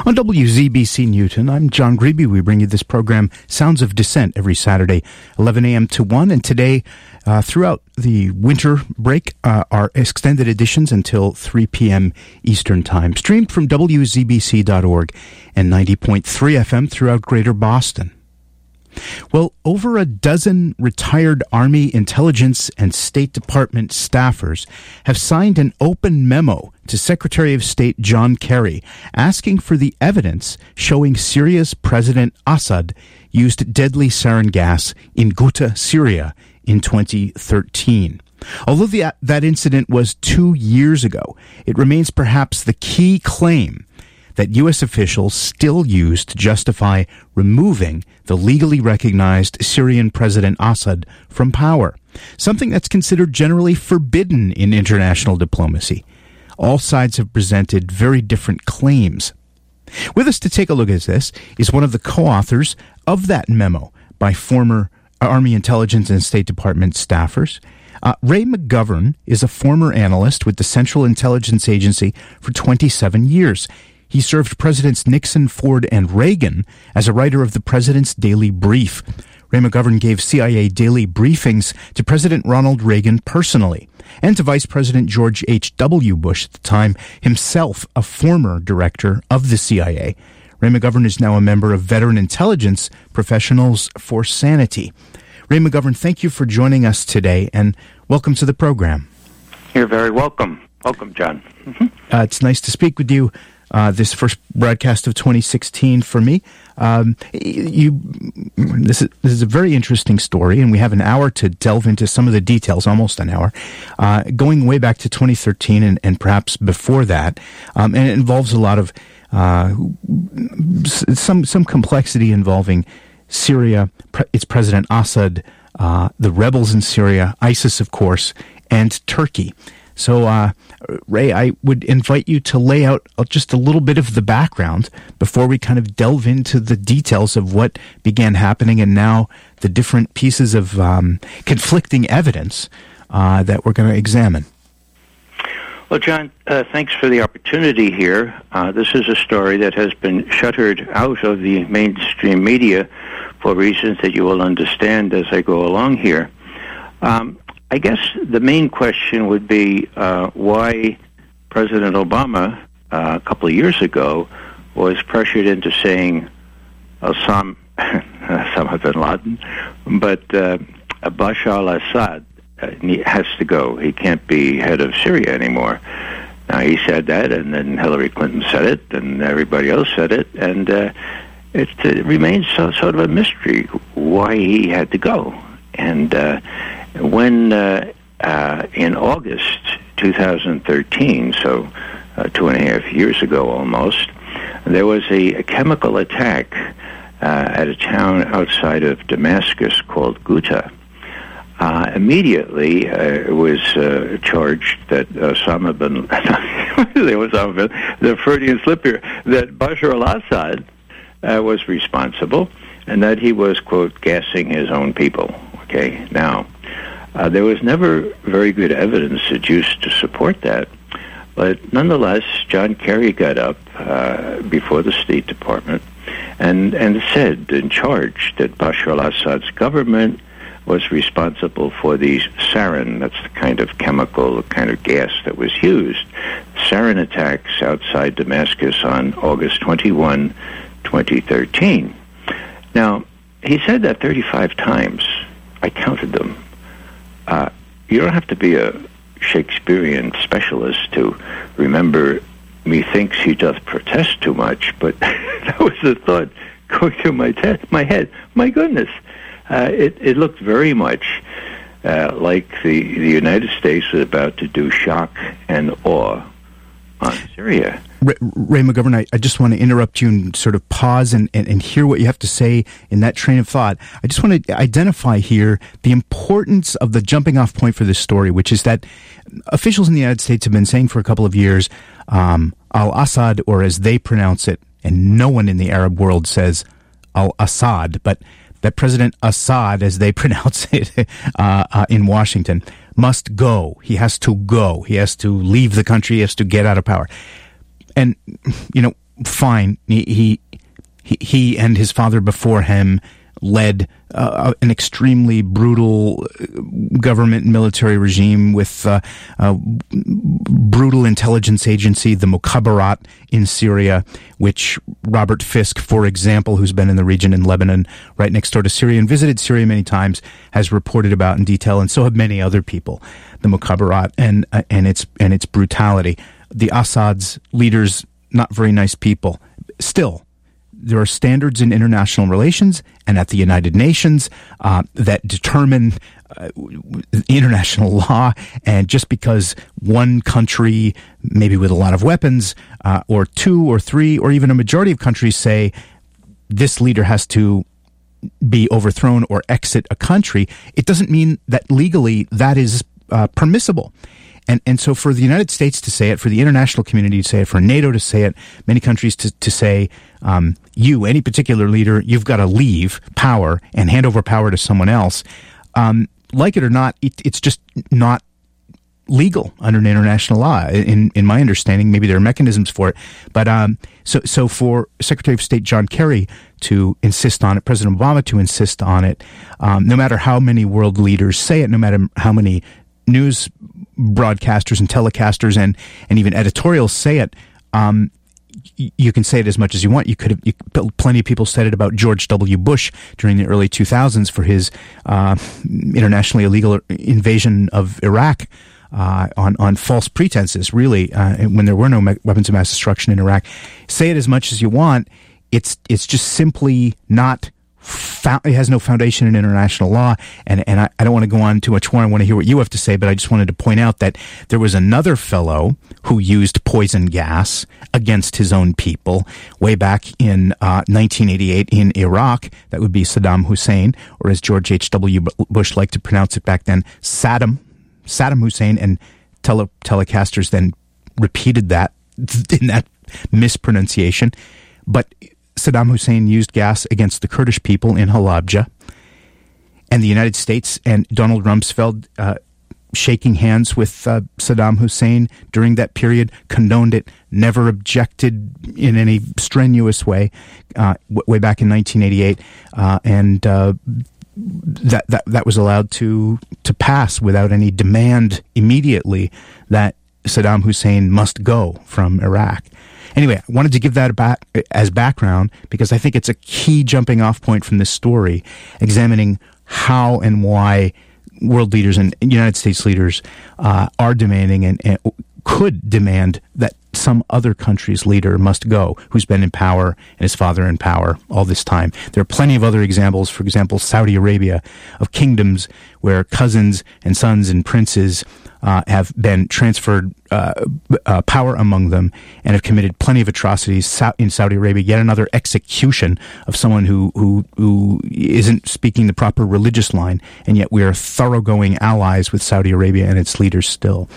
On WZBC Newton, I'm John Grebe. We bring you this program, Sounds of Dissent, every Saturday, 11 a.m. to 1. And today, throughout the winter break, our extended editions until 3 p.m. Eastern Time, streamed from WZBC.org and 90.3 FM throughout Greater Boston. Well, over a dozen retired Army intelligence and State Department staffers have signed an open memo to Secretary of State John Kerry asking for the evidence showing Syria's President Assad used deadly sarin gas in Ghouta, Syria in 2013. Although that incident was 2 years ago, it remains perhaps the key claim that U.S. officials still use to justify removing the legally recognized Syrian President Assad from power, something that's considered generally forbidden in international diplomacy. All sides have presented very different claims. With us to take a look at this is one of the co-authors of that memo by former Army Intelligence and State Department staffers. Ray McGovern is a former analyst with the Central Intelligence Agency for 27 years. He served Presidents Nixon, Ford, and Reagan as a writer of the President's Daily Brief. Ray McGovern gave CIA daily briefings to President Ronald Reagan personally, and to Vice President George H.W. Bush at the time, himself a former director of the CIA. Ray McGovern is now a member of Veteran Intelligence Professionals for Sanity. Ray McGovern, thank you for joining us today, and welcome to the program. You're very welcome. Welcome, John. It's nice to speak with you. This first broadcast of 2016 for me. This is a very interesting story, and we have an hour to delve into some of the details, almost an hour, going way back to 2013 and perhaps before that. And it involves a lot of some complexity involving Syria, its President Assad, the rebels in Syria, ISIS, of course, and Turkey. So, Ray, I would invite you to lay out just a little bit of the background before we kind of delve into the details of what began happening and now the different pieces of conflicting evidence that we're going to examine. Well, John, thanks for the opportunity here. This is a story that has been shuttered out of the mainstream media for reasons that you will understand as I go along here. I guess the main question would be why President Obama, a couple of years ago, was pressured into saying Osama bin Laden, but Bashar al-Assad has to go. He can't be head of Syria anymore. Now, he said that, and then Hillary Clinton said it, and everybody else said it, and it remains sort of a mystery why he had to go. And when in August 2013, so 2.5 years ago almost, there was a chemical attack at a town outside of Damascus called Ghouta. Immediately, it was charged that Osama bin the Freudian slip here, that Bashar al-Assad was responsible and that he was, quote, gassing his own people. Okay, now, there was never very good evidence adduced to support that, but nonetheless, John Kerry got up before the State Department and said and charged that Bashar al-Assad's government was responsible for these sarin, that's the kind of chemical, the kind of gas that was used, sarin attacks outside Damascus on August 21, 2013. Now, he said that 35 times. I counted them. You don't have to be a Shakespearean specialist to remember, methinks he doth protest too much, but that was the thought going through my head. My goodness. It looked very much like the United States was about to do shock and awe on Syria. Ray McGovern, I just want to interrupt you and sort of pause and hear what you have to say in that train of thought. I just want to identify here the importance of the jumping off point for this story, which is that officials in the United States have been saying for a couple of years, al-Assad, or as they pronounce it, and no one in the Arab world says al-Assad, but that President Assad, as they pronounce it in Washington, must go. He has to go. He has to leave the country. He has to get out of power. And, you know, fine. He and his father before him led an extremely brutal government and military regime with brutal intelligence agency, the Mukhabarat in Syria, which Robert Fisk, for example, who's been in the region in Lebanon, right next door to Syria and visited Syria many times, has reported about in detail, and so have many other people. The Mukhabarat and its brutality. The Assad's leaders, not very nice people. Still, there are standards in international relations and at the United Nations that determine international law. And just because one country, maybe with a lot of weapons, or two or three, or even a majority of countries say this leader has to be overthrown or exit a country, it doesn't mean that legally that is permissible. And so for the United States to say it, for the international community to say it, for NATO to say it, many countries to say, any particular leader, you've got to leave power and hand over power to someone else. Like it or not, it's just not legal under international law. In my understanding, maybe there are mechanisms for it. But so for Secretary of State John Kerry to insist on it, President Obama to insist on it, no matter how many world leaders say it, no matter how many news broadcasters and telecasters and even editorials say it, you can say it as much as you want. Plenty of people said it about George W. Bush during the early 2000s for his internationally illegal invasion of Iraq on false pretenses, really, when there were no weapons of mass destruction in Iraq. Say it as much as you want. It's just simply not. It has no foundation in international law, and I don't want to go on too much more. I want to hear what you have to say, but I just wanted to point out that there was another fellow who used poison gas against his own people way back in 1988 in Iraq. That would be Saddam Hussein, or as George H.W. Bush liked to pronounce it back then, Saddam Hussein, and telecasters then repeated that in that mispronunciation. But Saddam Hussein used gas against the Kurdish people in Halabja, and the United States and Donald Rumsfeld, shaking hands with Saddam Hussein during that period, condoned it, never objected in any strenuous way, way back in 1988, and that was allowed to pass without any demand immediately that Saddam Hussein must go from Iraq. Anyway, I wanted to give that back as background because I think it's a key jumping off point from this story, examining how and why world leaders and United States leaders are demanding and could demand that some other country's leader must go, who's been in power and his father in power all this time. There are plenty of other examples, for example, Saudi Arabia, of kingdoms where cousins and sons and princes have been transferred power among them and have committed plenty of atrocities. In Saudi Arabia, yet another execution of someone who isn't speaking the proper religious line, and yet we are thoroughgoing allies with Saudi Arabia and its leaders still.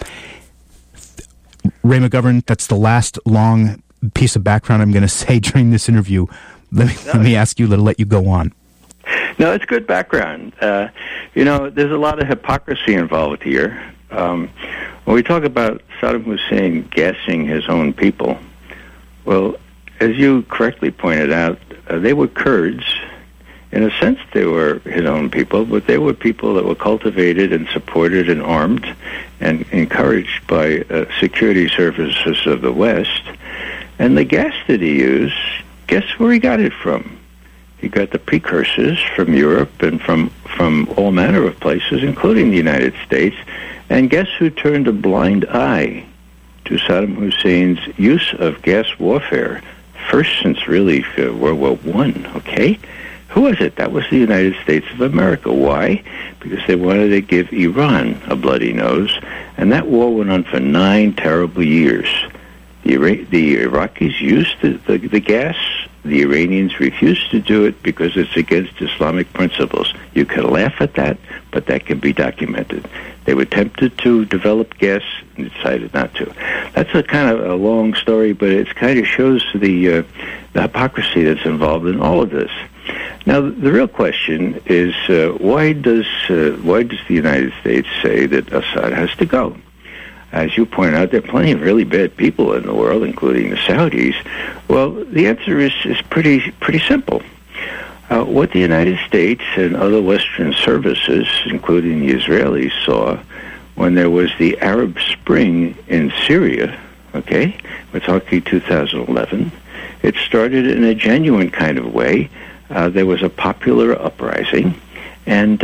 Ray McGovern, that's the last long piece of background I'm going to say during this interview. Let me ask you to let you go on. No, it's good background. There's a lot of hypocrisy involved here. When we talk about Saddam Hussein gassing his own people, well, as you correctly pointed out, they were Kurds. In a sense, they were his own people, but they were people that were cultivated and supported and armed and encouraged by security services of the West. And the gas that he used, guess where he got it from? He got the precursors from Europe and from all manner of places, including the United States. And guess who turned a blind eye to Saddam Hussein's use of gas warfare, first since really World War I, okay? Who was it? That was the United States of America. Why? Because they wanted to give Iran a bloody nose, and that war went on for 9 terrible years. The Iraqis used the gas. The Iranians refused to do it because it's against Islamic principles. You can laugh at that, but that can be documented. They were tempted to develop gas and decided not to. That's a kind of a long story, but it kind of shows the hypocrisy that's involved in all of this. Now, the real question is, why does the United States say that Assad has to go? as you point out, there are plenty of really bad people in the world, including the Saudis. Well, the answer is pretty simple. What the United States and other Western services, including the Israelis, saw when there was the Arab Spring in Syria, okay, we're talking 2011, it started in a genuine kind of way. There was a popular uprising, and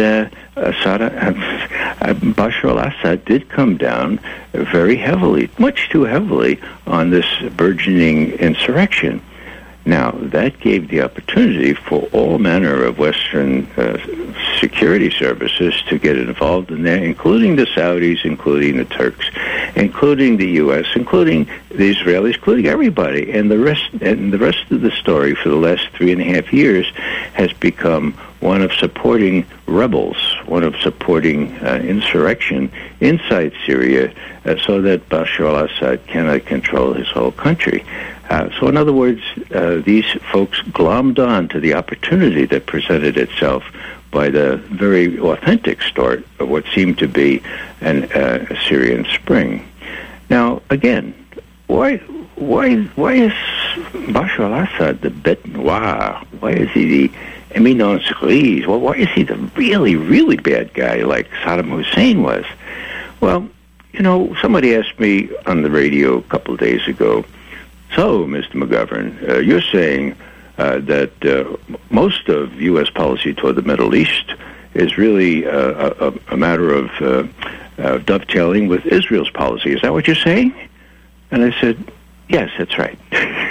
Bashar al-Assad did come down very heavily, much too heavily, on this burgeoning insurrection. Now, that gave the opportunity for all manner of Western security services to get involved in there, including the Saudis, including the Turks, including the U.S., including the Israelis, including everybody. And the rest of the story for the last 3.5 years has become one of supporting rebels, one of supporting insurrection inside Syria, so that Bashar al-Assad cannot control his whole country. So in other words, these folks glommed on to the opportunity that presented itself by the very authentic start of what seemed to be a Syrian spring. Now, again, why is Bashar al-Assad the bête noire? Why is he the éminence grise? Well, why is he the really, really bad guy like Saddam Hussein was? Well, somebody asked me on the radio a couple of days ago, so, Mr. McGovern, you're saying that most of U.S. policy toward the Middle East is really a matter of dovetailing with Israel's policy. Is that what you're saying? And I said, yes, that's right.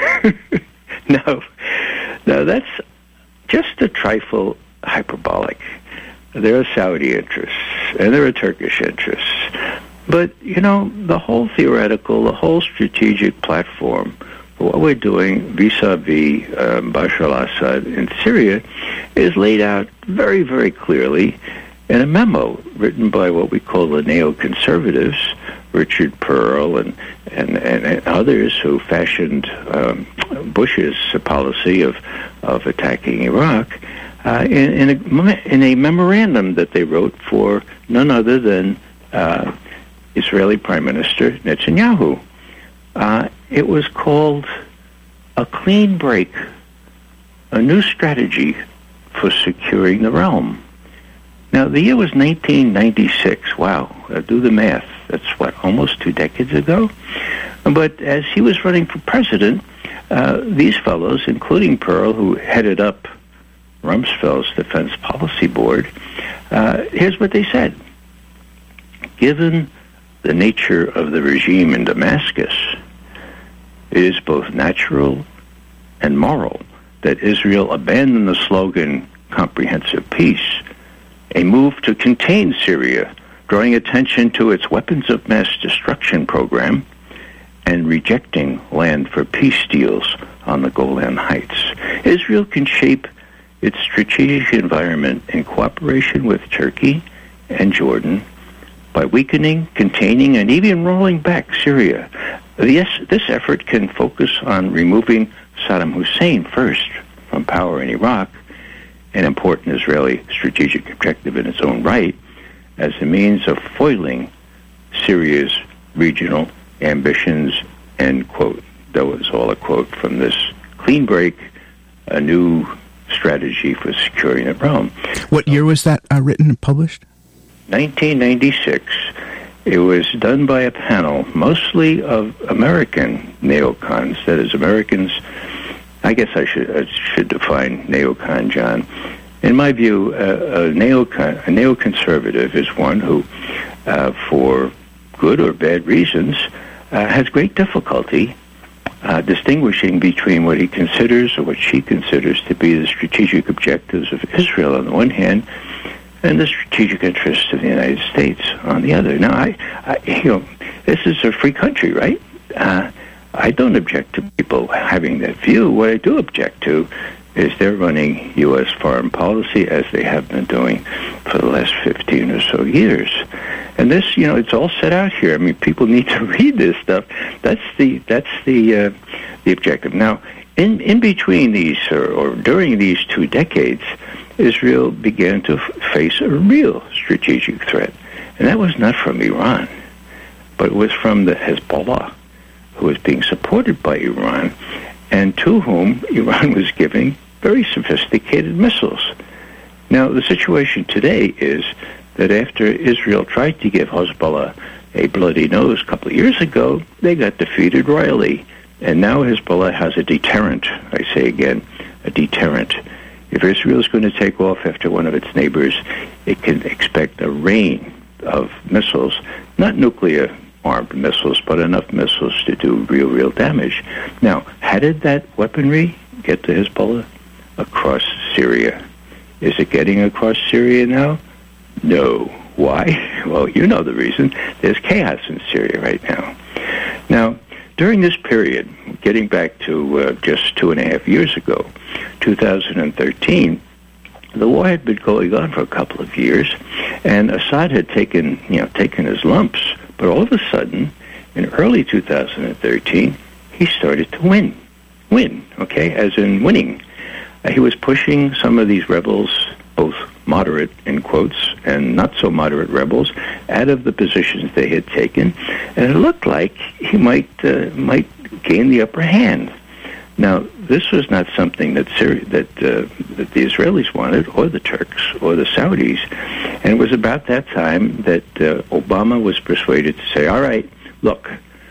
No, that's just a trifle hyperbolic. There are Saudi interests, and there are Turkish interests. But, the whole theoretical, the whole strategic platform for what we're doing vis-a-vis Bashar al-Assad in Syria is laid out very, very clearly in a memo written by what we call the neoconservatives, Richard Pearl and others who fashioned Bush's policy of attacking Iraq in a memorandum that they wrote for none other than Israeli Prime Minister Netanyahu. It was called A Clean Break, a new strategy for securing the realm. Now, the year was 1996. Wow, do the math. That's, almost 2 decades ago? But as he was running for president, these fellows, including Pearl, who headed up Rumsfeld's Defense Policy Board, here's what they said. Given the nature of the regime in Damascus, it is both natural and moral that Israel abandon the slogan comprehensive peace, a move to contain Syria, drawing attention to its weapons of mass destruction program, and rejecting land for peace deals on the Golan Heights. Israel can shape its strategic environment in cooperation with Turkey and Jordan by weakening, containing, and even rolling back Syria. This effort can focus on removing Saddam Hussein first from power in Iraq, an important Israeli strategic objective in its own right, as a means of foiling Syria's regional ambitions, end quote. That was all a quote from this Clean Break, a new strategy for securing the realm. What year was that written and published? 1996. It was done by a panel, mostly of American neocons. That is, Americans. I guess I should define neocon, John. In my view, a neoconservative is one who, for good or bad reasons, has great difficulty distinguishing between what he considers or what she considers to be the strategic objectives of Israel on the one hand, and the strategic interests of the United States on the other. Now, this is a free country, right? I don't object to people having that view. What I do object to is they're running U.S. foreign policy as they have been doing for the last 15 or so years. And this, it's all set out here. I mean, people need to read this stuff. That's the objective. Now, in between these, or during these 2 decades, Israel began to face a real strategic threat. And that was not from Iran. but it was from the Hezbollah, who was being supported by Iran, and to whom Iran was giving very sophisticated missiles. Now, the situation today is that after Israel tried to give Hezbollah a bloody nose a couple of years ago, they got defeated royally. And now Hezbollah has a deterrent. I say again, a deterrent. If Israel is going to take off after one of its neighbors, it can expect a rain of missiles, not nuclear-armed missiles, but enough missiles to do real damage. Now, how did that weaponry get to Hezbollah? Across Syria. Is it getting across Syria now? No. Why? Well, you know the reason. There's chaos in Syria right now. Now, during this period, getting back to just 2.5 years ago, 2013, the war had been going on for a couple of years, and Assad had taken his lumps. But all of a sudden, in early 2013, he started to win. Okay, as in winning. He was pushing some of these rebels, both moderate, in quotes, and not so moderate rebels, out of the positions they had taken, and it looked like he might gain the upper hand. Now, this was not something that the Israelis wanted, or the Turks, or the Saudis, and it was about that time that Obama was persuaded to say, all right, look,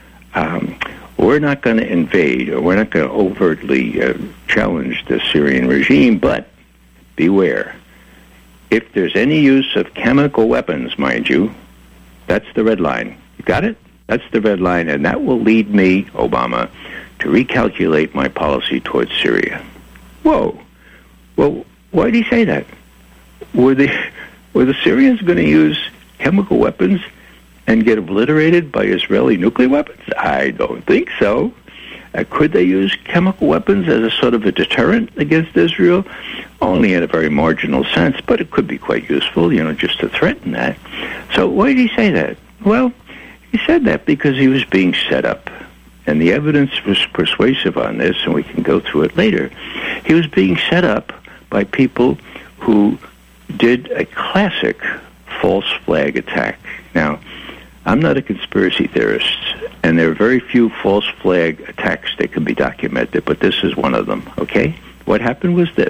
we're not going to invade, or we're not going to overtly challenge the Syrian regime, but beware. If there's any use of chemical weapons, mind you, that's the red line. You got it? That's the red line, and that will lead me, Obama, to recalculate my policy towards Syria. Whoa. Well, why did he say that? Were the Syrians going to use chemical weapons and get obliterated by Israeli nuclear weapons? I don't think so. Could they use chemical weapons as a sort of a deterrent against Israel? Only in a very marginal sense, but it could be quite useful, just to threaten that. So why did he say that? Well, he said that because he was being set up. And the evidence was persuasive on this, and we can go through it later. He was being set up by people who did a classic false flag attack. Now, I'm not a conspiracy theorist, and there are very few false flag attacks that can be documented, but this is one of them, okay? What happened was this.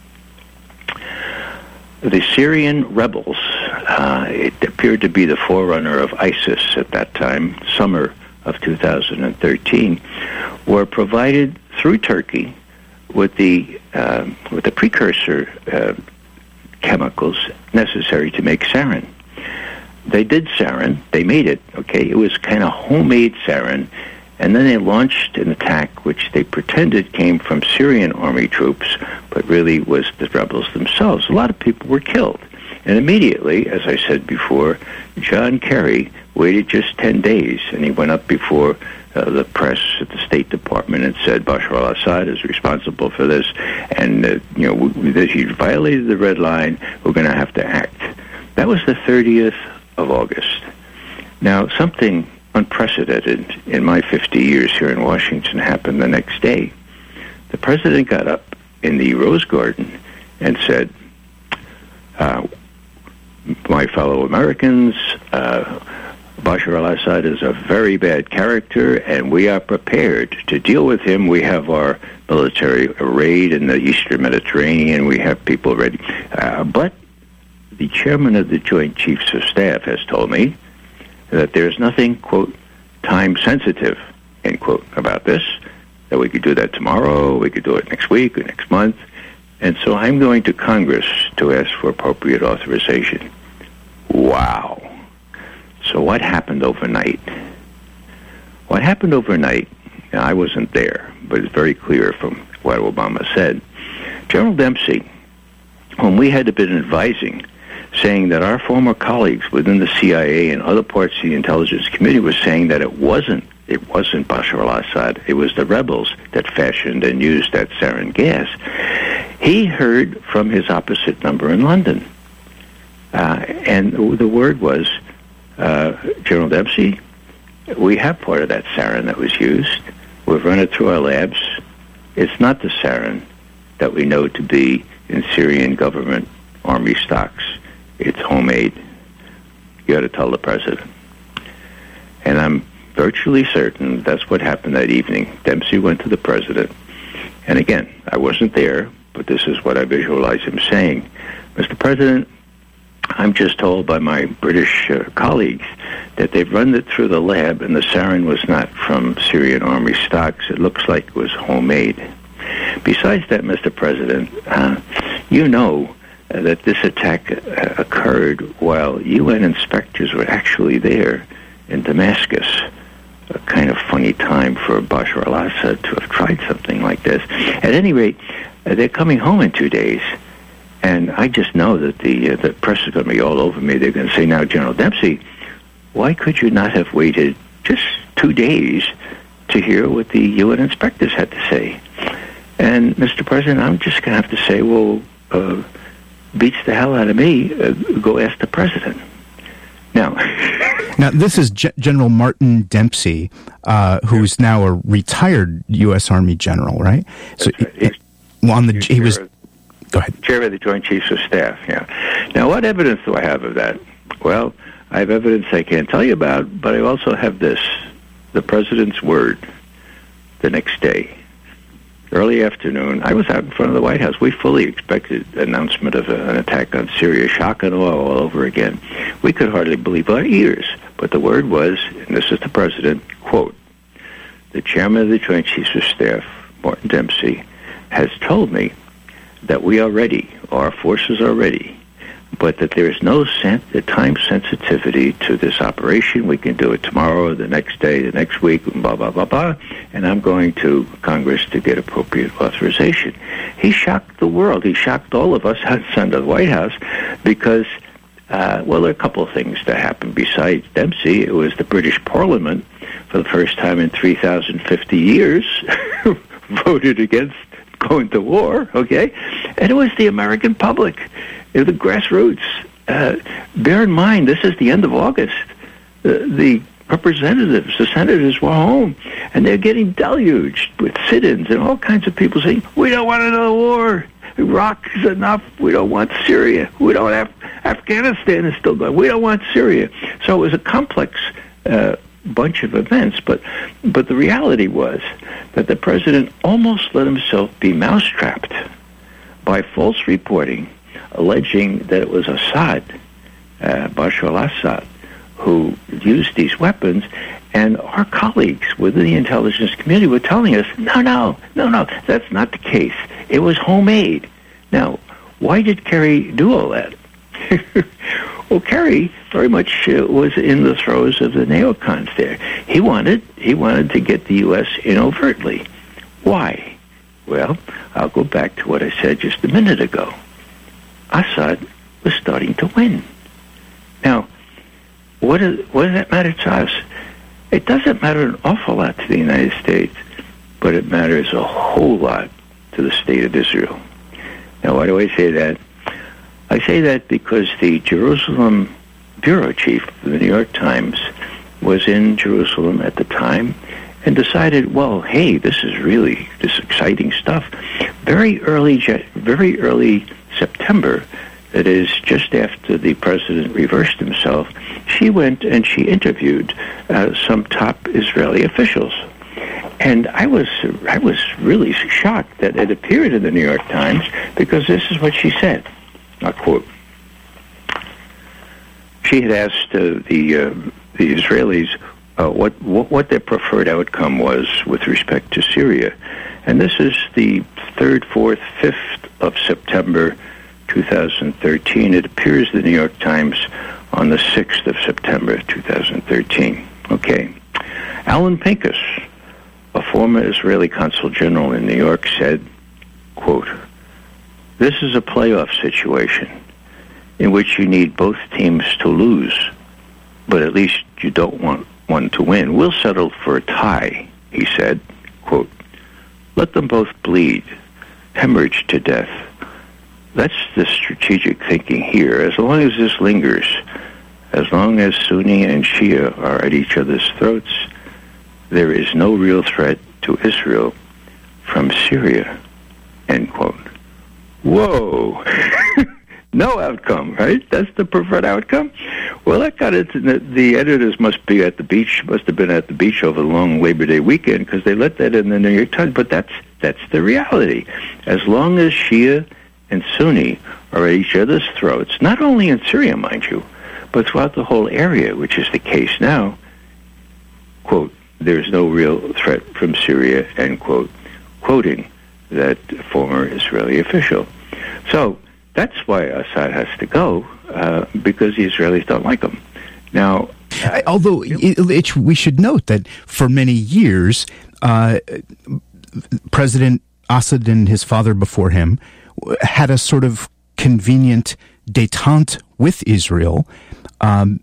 The Syrian rebels, it appeared to be the forerunner of ISIS at that time, summer of 2013, were provided through Turkey with the precursor chemicals necessary to make sarin. They did sarin. They made it, okay? It was kind of homemade sarin. And then they launched an attack which they pretended came from Syrian army troops, but really was the rebels themselves. A lot of people were killed. And immediately, as I said before, John Kerry waited just 10 days, and he went up before the press at the State Department and said Bashar al-Assad is responsible for this, and he violated the red line. We're going to have to act. That was the 30th of August. Now, something unprecedented in my 50 years here in Washington happened the next day. The president got up in the Rose Garden and said, my fellow Americans, Bashar al-Assad is a very bad character, and we are prepared to deal with him. We have our military arrayed in the Eastern Mediterranean. We have people ready. But the chairman of the Joint Chiefs of Staff has told me that there's nothing, quote, time-sensitive, end quote, about this, that we could do that tomorrow, we could do it next week or next month. And so I'm going to Congress to ask for appropriate authorization. Wow. So what happened overnight? What happened overnight, now I wasn't there, but it's very clear from what Obama said. General Dempsey, whom we had been advising, saying that our former colleagues within the CIA and other parts of the intelligence community were saying that it wasn't Bashar al-Assad, it was the rebels that fashioned and used that sarin gas. He heard from his opposite number in London. And the word was, General Dempsey, we have part of that sarin that was used. We've run it through our labs. It's not the sarin that we know to be in Syrian government army stocks. It's homemade. You got to tell the president. And I'm virtually certain that's what happened that evening. Dempsey went to the president. And again, I wasn't there, but this is what I visualize him saying. Mr. President, I'm just told by my British colleagues that they've run it through the lab, and the sarin was not from Syrian army stocks. It looks like it was homemade. Besides that, Mr. President, you know that this attack occurred while UN inspectors were actually there in Damascus. A kind of funny time for Bashar al-Assad to have tried something like this. At any rate, they're coming home in 2 days. And I just know that the press is going to be all over me. They're going to say, now, General Dempsey, why could you not have waited just 2 days to hear what the UN inspectors had to say? And, Mr. President, I'm just going to have to say, well, beats the hell out of me. Go ask the president. Now, this is General Martin Dempsey, who's now a retired U.S. Army general, right? So, he was... Go ahead. Chair of the Joint Chiefs of Staff, yeah. Now, what evidence do I have of that? Well, I have evidence I can't tell you about, but I also have this. The president's word the next day. Early afternoon, I was out in front of the White House. We fully expected an announcement of an attack on Syria, shock and awe all over again. We could hardly believe our ears. But the word was, and this is the president, quote, the chairman of the Joint Chiefs of Staff, Martin Dempsey, has told me that we are ready, our forces are ready, but that there is no time sensitivity to this operation. We can do it tomorrow, the next day, the next week, blah, blah, blah, blah, and I'm going to Congress to get appropriate authorization. He shocked the world. He shocked all of us outside the White House because, well, there are a couple of things that happened. Besides Dempsey, it was the British Parliament, for the first time in 3,050 years, voted against going to war, okay? And it was the American public, the grassroots. Bear in mind, this is the end of August. The representatives, the senators were home, and they're getting deluged with sit-ins and all kinds of people saying, we don't want another war. Iraq is enough. We don't want Syria. We don't have Afghanistan is still going. We don't want Syria. So it was a complex bunch of events, but the reality was that the president almost let himself be mousetrapped by false reporting, alleging that it was Assad, Bashar al-Assad, who used these weapons, and our colleagues within the intelligence community were telling us, no, that's not the case. It was homemade. Now, why did Kerry do all that? Well, Kerry very much was in the throes of the neocons there. He wanted to get the U.S. in overtly. Why? Well, I'll go back to what I said just a minute ago. Assad was starting to win. Now, what does that matter to us? It doesn't matter an awful lot to the United States, but it matters a whole lot to the state of Israel. Now, why do I say that? I say that because the Jerusalem bureau chief of the New York Times was in Jerusalem at the time and decided, well, hey, this is exciting stuff. Very early September, that is just after the president reversed himself, she went and she interviewed some top Israeli officials. And I was really shocked that it appeared in the New York Times, because this is what she said. I'll quote. She had asked the Israelis what their preferred outcome was with respect to Syria. And this is the 3rd, 4th, 5th of September 2013. It appears in the New York Times on the 6th of September 2013. Okay. Alan Pincus, a former Israeli consul general in New York, said, quote, this is a playoff situation in which you need both teams to lose, but at least you don't want one to win. We'll settle for a tie, he said, quote, let them both bleed, hemorrhage to death. That's the strategic thinking here. As long as this lingers, as long as Sunni and Shia are at each other's throats, there is no real threat to Israel from Syria, end quote. Whoa! No outcome, right? That's the preferred outcome? Well, that got it. The editors must have been at the beach over the long Labor Day weekend, because they let that in the New York Times. But that's the reality. As long as Shia and Sunni are at each other's throats, not only in Syria, mind you, but throughout the whole area, which is the case now, quote, there's no real threat from Syria, end quote, quoting that former Israeli official. So that's why Assad has to go, because the Israelis don't like him. Now, although we should note that for many years, President Assad and his father before him had a sort of convenient détente with Israel, and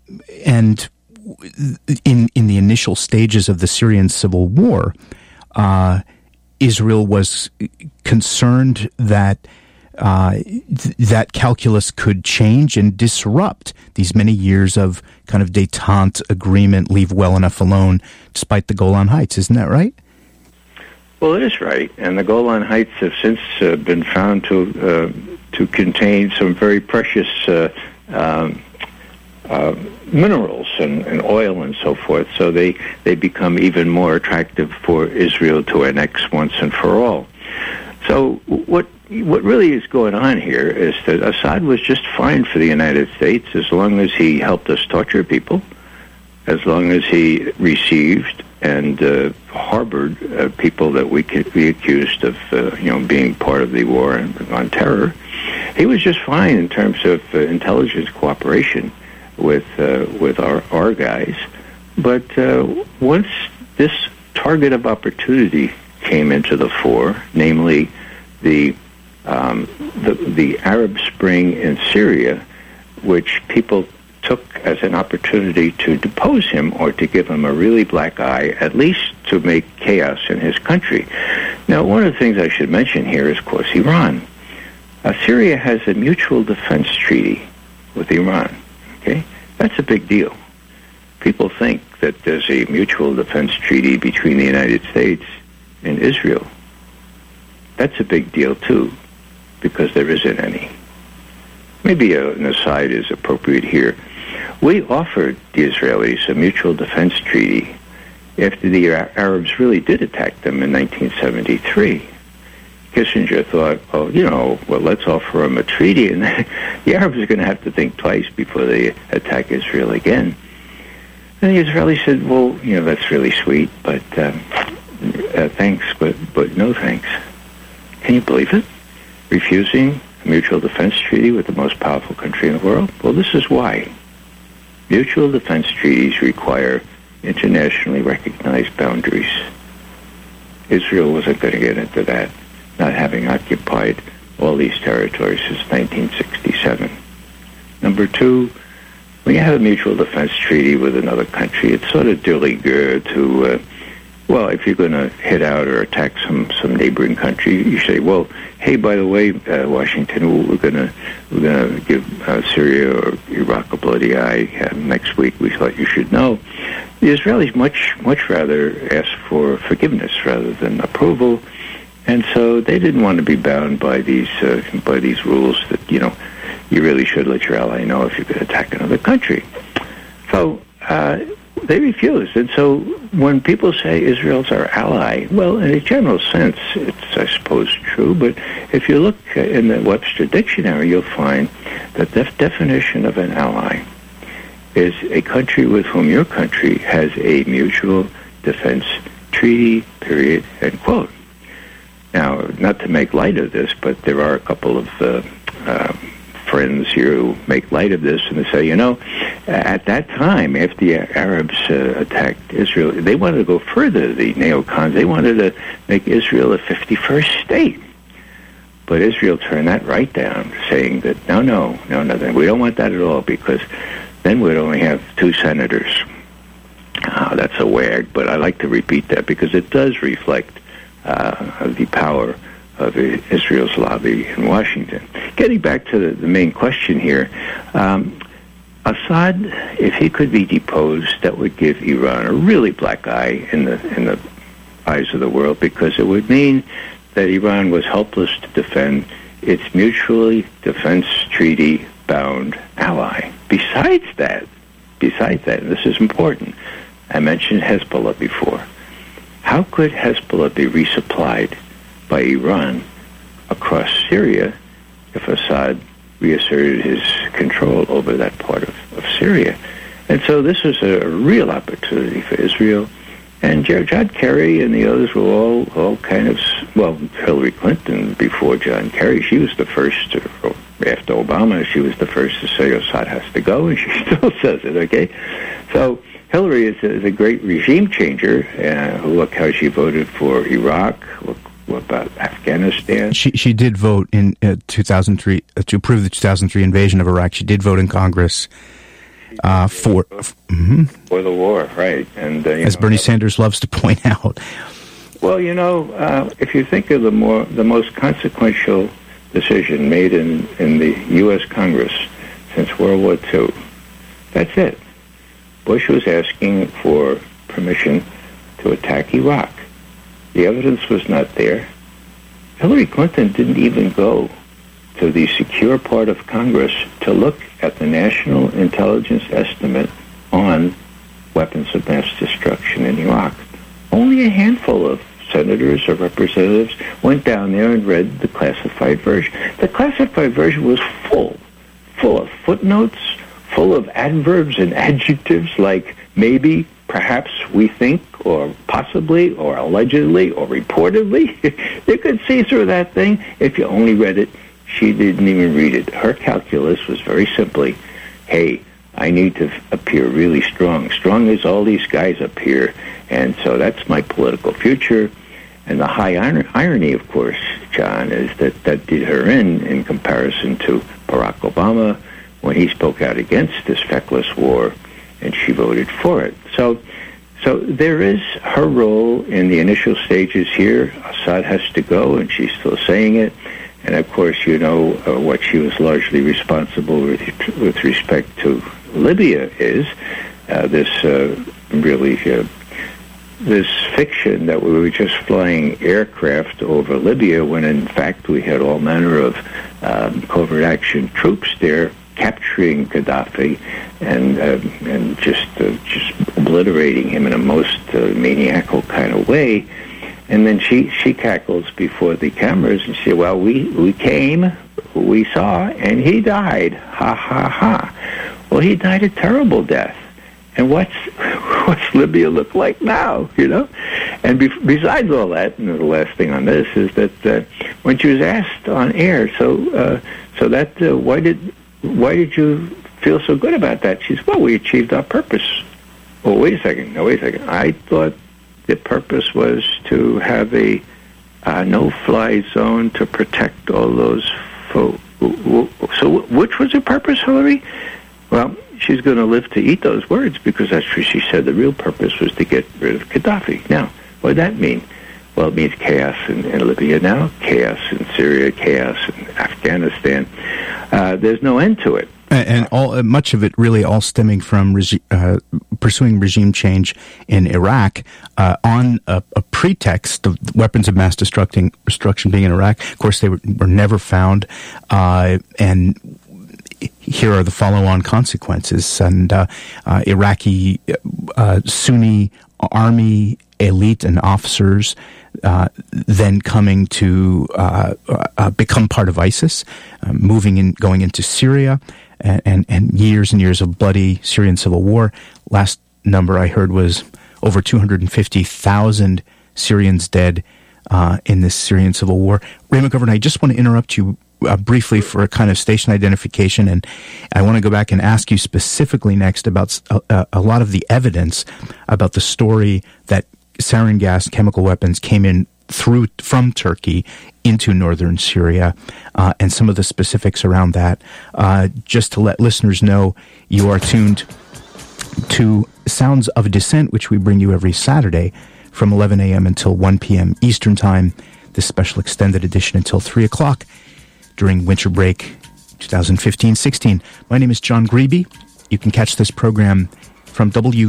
in the initial stages of the Syrian civil war, Israel was concerned that that calculus could change and disrupt these many years of kind of détente agreement, leave well enough alone, despite the Golan Heights. Isn't that right? Well, it is right, and the Golan Heights have since been found to contain some very precious minerals and oil and so forth. So they become even more attractive for Israel to annex once and for all. So what really is going on here is that Assad was just fine for the United States as long as he helped us torture people, as long as he received and harbored people that we could be accused of being part of the war on terror. He was just fine in terms of intelligence cooperation with our guys. But once this target of opportunity came into the fore, namely the Arab Spring in Syria, which people took as an opportunity to depose him or to give him a really black eye, at least to make chaos in his country. Now, one of the things I should mention here is, of course, Iran. Syria has a mutual defense treaty with Iran. Okay, that's a big deal. People think that there's a mutual defense treaty between the United States and Israel. That's a big deal, too, because there isn't any. Maybe an aside is appropriate here. We offered the Israelis a mutual defense treaty after the Arabs really did attack them in 1973. Kissinger thought, let's offer them a treaty, and the Arabs are going to have to think twice before they attack Israel again. And the Israelis said, that's really sweet, but thanks, but no thanks. Can you believe it? Refusing a mutual defense treaty with the most powerful country in the world? Well, this is why. Mutual defense treaties require internationally recognized boundaries. Israel wasn't going to get into that, not having occupied all these territories since 1967. Number two, when you have a mutual defense treaty with another country, it's sort of de rigueur to, if you're going to hit out or attack some neighboring country, you say, hey, by the way, Washington, we're going to give Syria or Iraq a bloody eye next week. We thought you should know. The Israelis much rather ask for forgiveness rather than approval, and so they didn't want to be bound by these rules that you really should let your ally know if you're going to attack another country. So they refused. And so when people say Israel's our ally, well, in a general sense, it's, I suppose, true. But if you look in the Webster Dictionary, you'll find that the definition of an ally is a country with whom your country has a mutual defense treaty, period, end quote. Now, not to make light of this, but there are a couple of friends here who make light of this, and they say, at that time, after the Arabs attacked Israel, they wanted to go further, the neocons. They wanted to make Israel a 51st state. But Israel turned that right down, saying that, no, we don't want that at all, because then we'd only have 2 senators. That's a wag, but I like to repeat that because it does reflect the power of Israel's lobby in Washington. Getting back to the main question here, Assad, if he could be deposed, that would give Iran a really black eye in the eyes of the world, because it would mean that Iran was helpless to defend its mutually defense treaty-bound ally. Besides that, besides that, and this is important, I mentioned Hezbollah before. How could Hezbollah be resupplied by Iran across Syria if Assad reasserted his control over that part of Syria? And so this was a real opportunity for Israel. And John Kerry and the others were all kind of, well, Hillary Clinton before John Kerry, she was the first, after Obama, she was the first to say Assad has to go, and she still says it, okay? So Hillary is a great regime changer. Look how she voted for Iraq. Look about Afghanistan. She did vote in 2003 to approve the 2003 invasion of Iraq. She did vote in Congress for the war, right? And as Bernie Sanders loves to point out. Well, if you think of the most consequential decision made in the U.S. Congress since World War II, that's it. Bush was asking for permission to attack Iraq. The evidence was not there. Hillary Clinton didn't even go to the secure part of Congress to look at the National Intelligence Estimate on weapons of mass destruction in Iraq. Only a handful of senators or representatives went down there and read the classified version. The classified version was full of footnotes, full of adverbs and adjectives like maybe, perhaps, we think, or possibly, or allegedly, or reportedly. You could see through that thing if you only read it. She didn't even read it. Her calculus was very simply, hey, I need to appear really strong as all these guys appear, and so that's my political future. And the high irony, of course, John, is that did her in comparison to Barack Obama when he spoke out against this feckless war, and she voted for it. So there is her role in the initial stages here. Assad has to go, and she's still saying it. And, of course, what she was largely responsible with respect to Libya is this fiction that we were just flying aircraft over Libya when, in fact, we had all manner of covert action troops there capturing Gaddafi and just obliterating him in a most maniacal kind of way. And then she cackles before the cameras and she said, well, we came, we saw, and he died. Ha, ha, ha. Well, he died a terrible death. And what's Libya look like now, And besides all that, and the last thing on this is that when she was asked on air, why did you feel so good about that? She said, well, we achieved our purpose. Well, wait a second. I thought the purpose was to have a no-fly zone to protect all those folks. So which was her purpose, Hillary? Well, she's going to live to eat those words because that's what she said. The real purpose was to get rid of Gaddafi. Now, what did that mean? Well, it means chaos in Libya now, chaos in Syria, chaos in Afghanistan. There's no end to it. And much of it really all stemming from pursuing regime change in Iraq on a pretext of weapons of mass destruction being in Iraq. Of course, they were never found, and here are the follow-on consequences. And Iraqi Sunni army elite and officers then coming to become part of ISIS, going into Syria, and years of bloody Syrian civil war. Last number I heard was over 250,000 Syrians dead in this Syrian civil war. Ray McGovern, I just want to interrupt you briefly for a kind of station identification, and I want to go back and ask you specifically next about a lot of the evidence about the story that sarin gas chemical weapons came in from Turkey into northern Syria, and some of the specifics around that. Just to let listeners know, you are tuned to Sounds of Dissent, which we bring you every Saturday from 11 a.m. until 1 p.m. Eastern Time, this special extended edition until 3 o'clock during winter break 2015-16. My name is John Grebe. You can catch this program from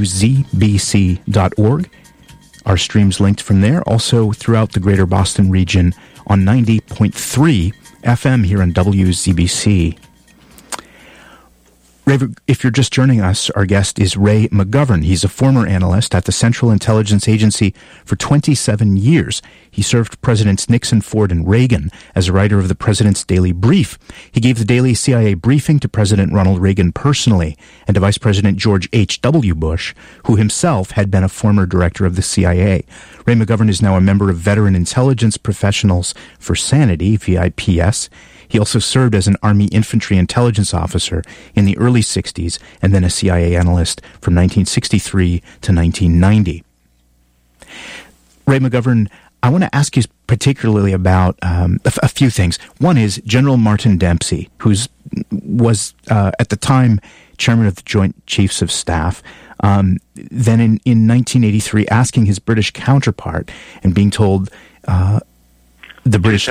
wzbc.org. Our stream's linked from there, also throughout the greater Boston region on 90.3 FM here on WZBC. Ray, if you're just joining us, our guest is Ray McGovern. He's a former analyst at the Central Intelligence Agency for 27 years. He served Presidents Nixon, Ford, and Reagan as a writer of the President's Daily Brief. He gave the daily CIA briefing to President Ronald Reagan personally and to Vice President George H.W. Bush, who himself had been a former director of the CIA. Ray McGovern is now a member of Veteran Intelligence Professionals for Sanity, VIPS. He also served as an Army infantry intelligence officer in the early 60s and then a CIA analyst from 1963 to 1990. Ray McGovern, I want to ask you particularly about a few things. One is General Martin Dempsey, who was at the time chairman of the Joint Chiefs of Staff, then in 1983 asking his British counterpart and being told the British...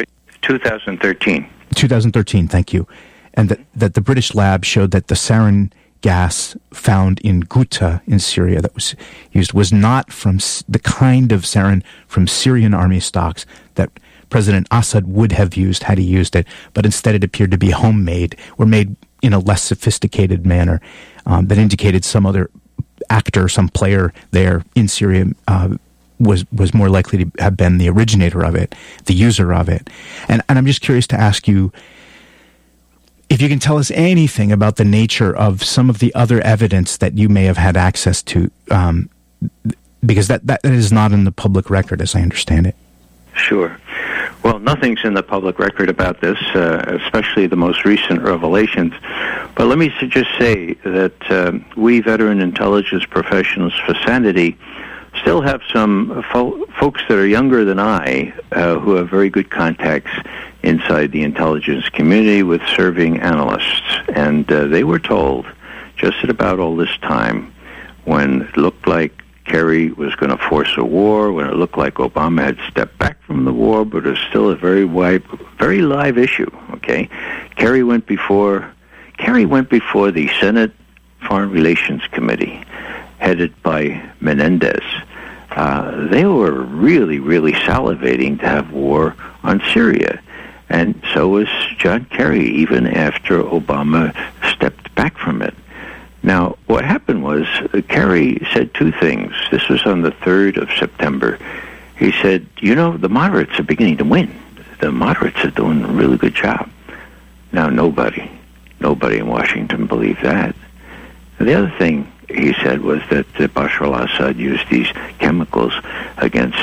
2013, thank you. And that the British lab showed that the sarin gas found in Ghouta in Syria that was used was not from the kind of sarin from Syrian army stocks that President Assad would have used had he used it, but instead it appeared to be homemade or made in a less sophisticated manner that indicated some other actor, some player there in Syria was more likely to have been the originator of it, the user of it. And I'm just curious to ask you if you can tell us anything about the nature of some of the other evidence that you may have had access to, because that is not in the public record, as I understand it. Sure. Well, nothing's in the public record about this, especially the most recent revelations. But let me just say that we veteran intelligence professionals for Sanity still have some folks that are younger than I who have very good contacts inside the intelligence community with serving analysts. And they were told just at about all this time, when it looked like Kerry was going to force a war, when it looked like Obama had stepped back from the war, but it was still a very live issue, okay? Kerry went before the Senate Foreign Relations Committee, headed by Menendez. They were really, really salivating to have war on Syria. And so was John Kerry, even after Obama stepped back from it. Now, what happened was Kerry said two things. This was on the 3rd of September. He said, the moderates are beginning to win. The moderates are doing a really good job. Now, nobody in Washington believed that. And the other thing he said was that Bashar al-Assad used these chemicals against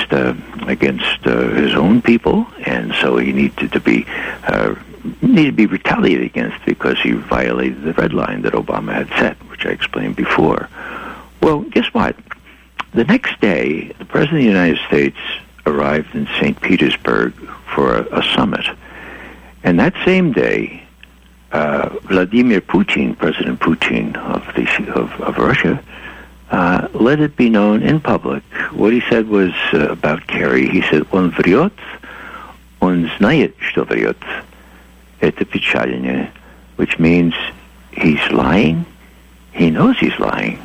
his own people, and so he needed to be retaliated against because he violated the red line that Obama had set, which I explained before. Well, guess what? The next day, the President of the United States arrived in St. Petersburg for a summit, and that same day, Vladimir Putin, President Putin of Russia, let it be known in public. What he said was about Kerry. He said, "Он врет, он знает, что врет. Это печально," which means he's lying. He knows he's lying.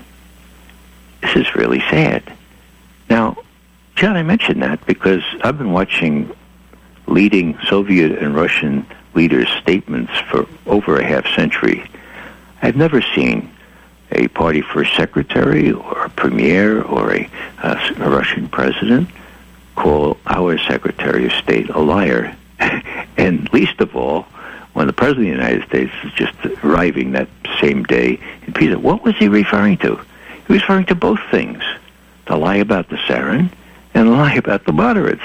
This is really sad. Now, John, I mentioned that because I've been watching leading Soviet and Russian leaders' statements for over a half century. I've never seen a party first secretary or a premier or a Russian president call our Secretary of State a liar. And least of all, when the President of the United States is just arriving that same day in Peter, what was he referring to? He was referring to both things, the lie about the sarin and the lie about the moderates.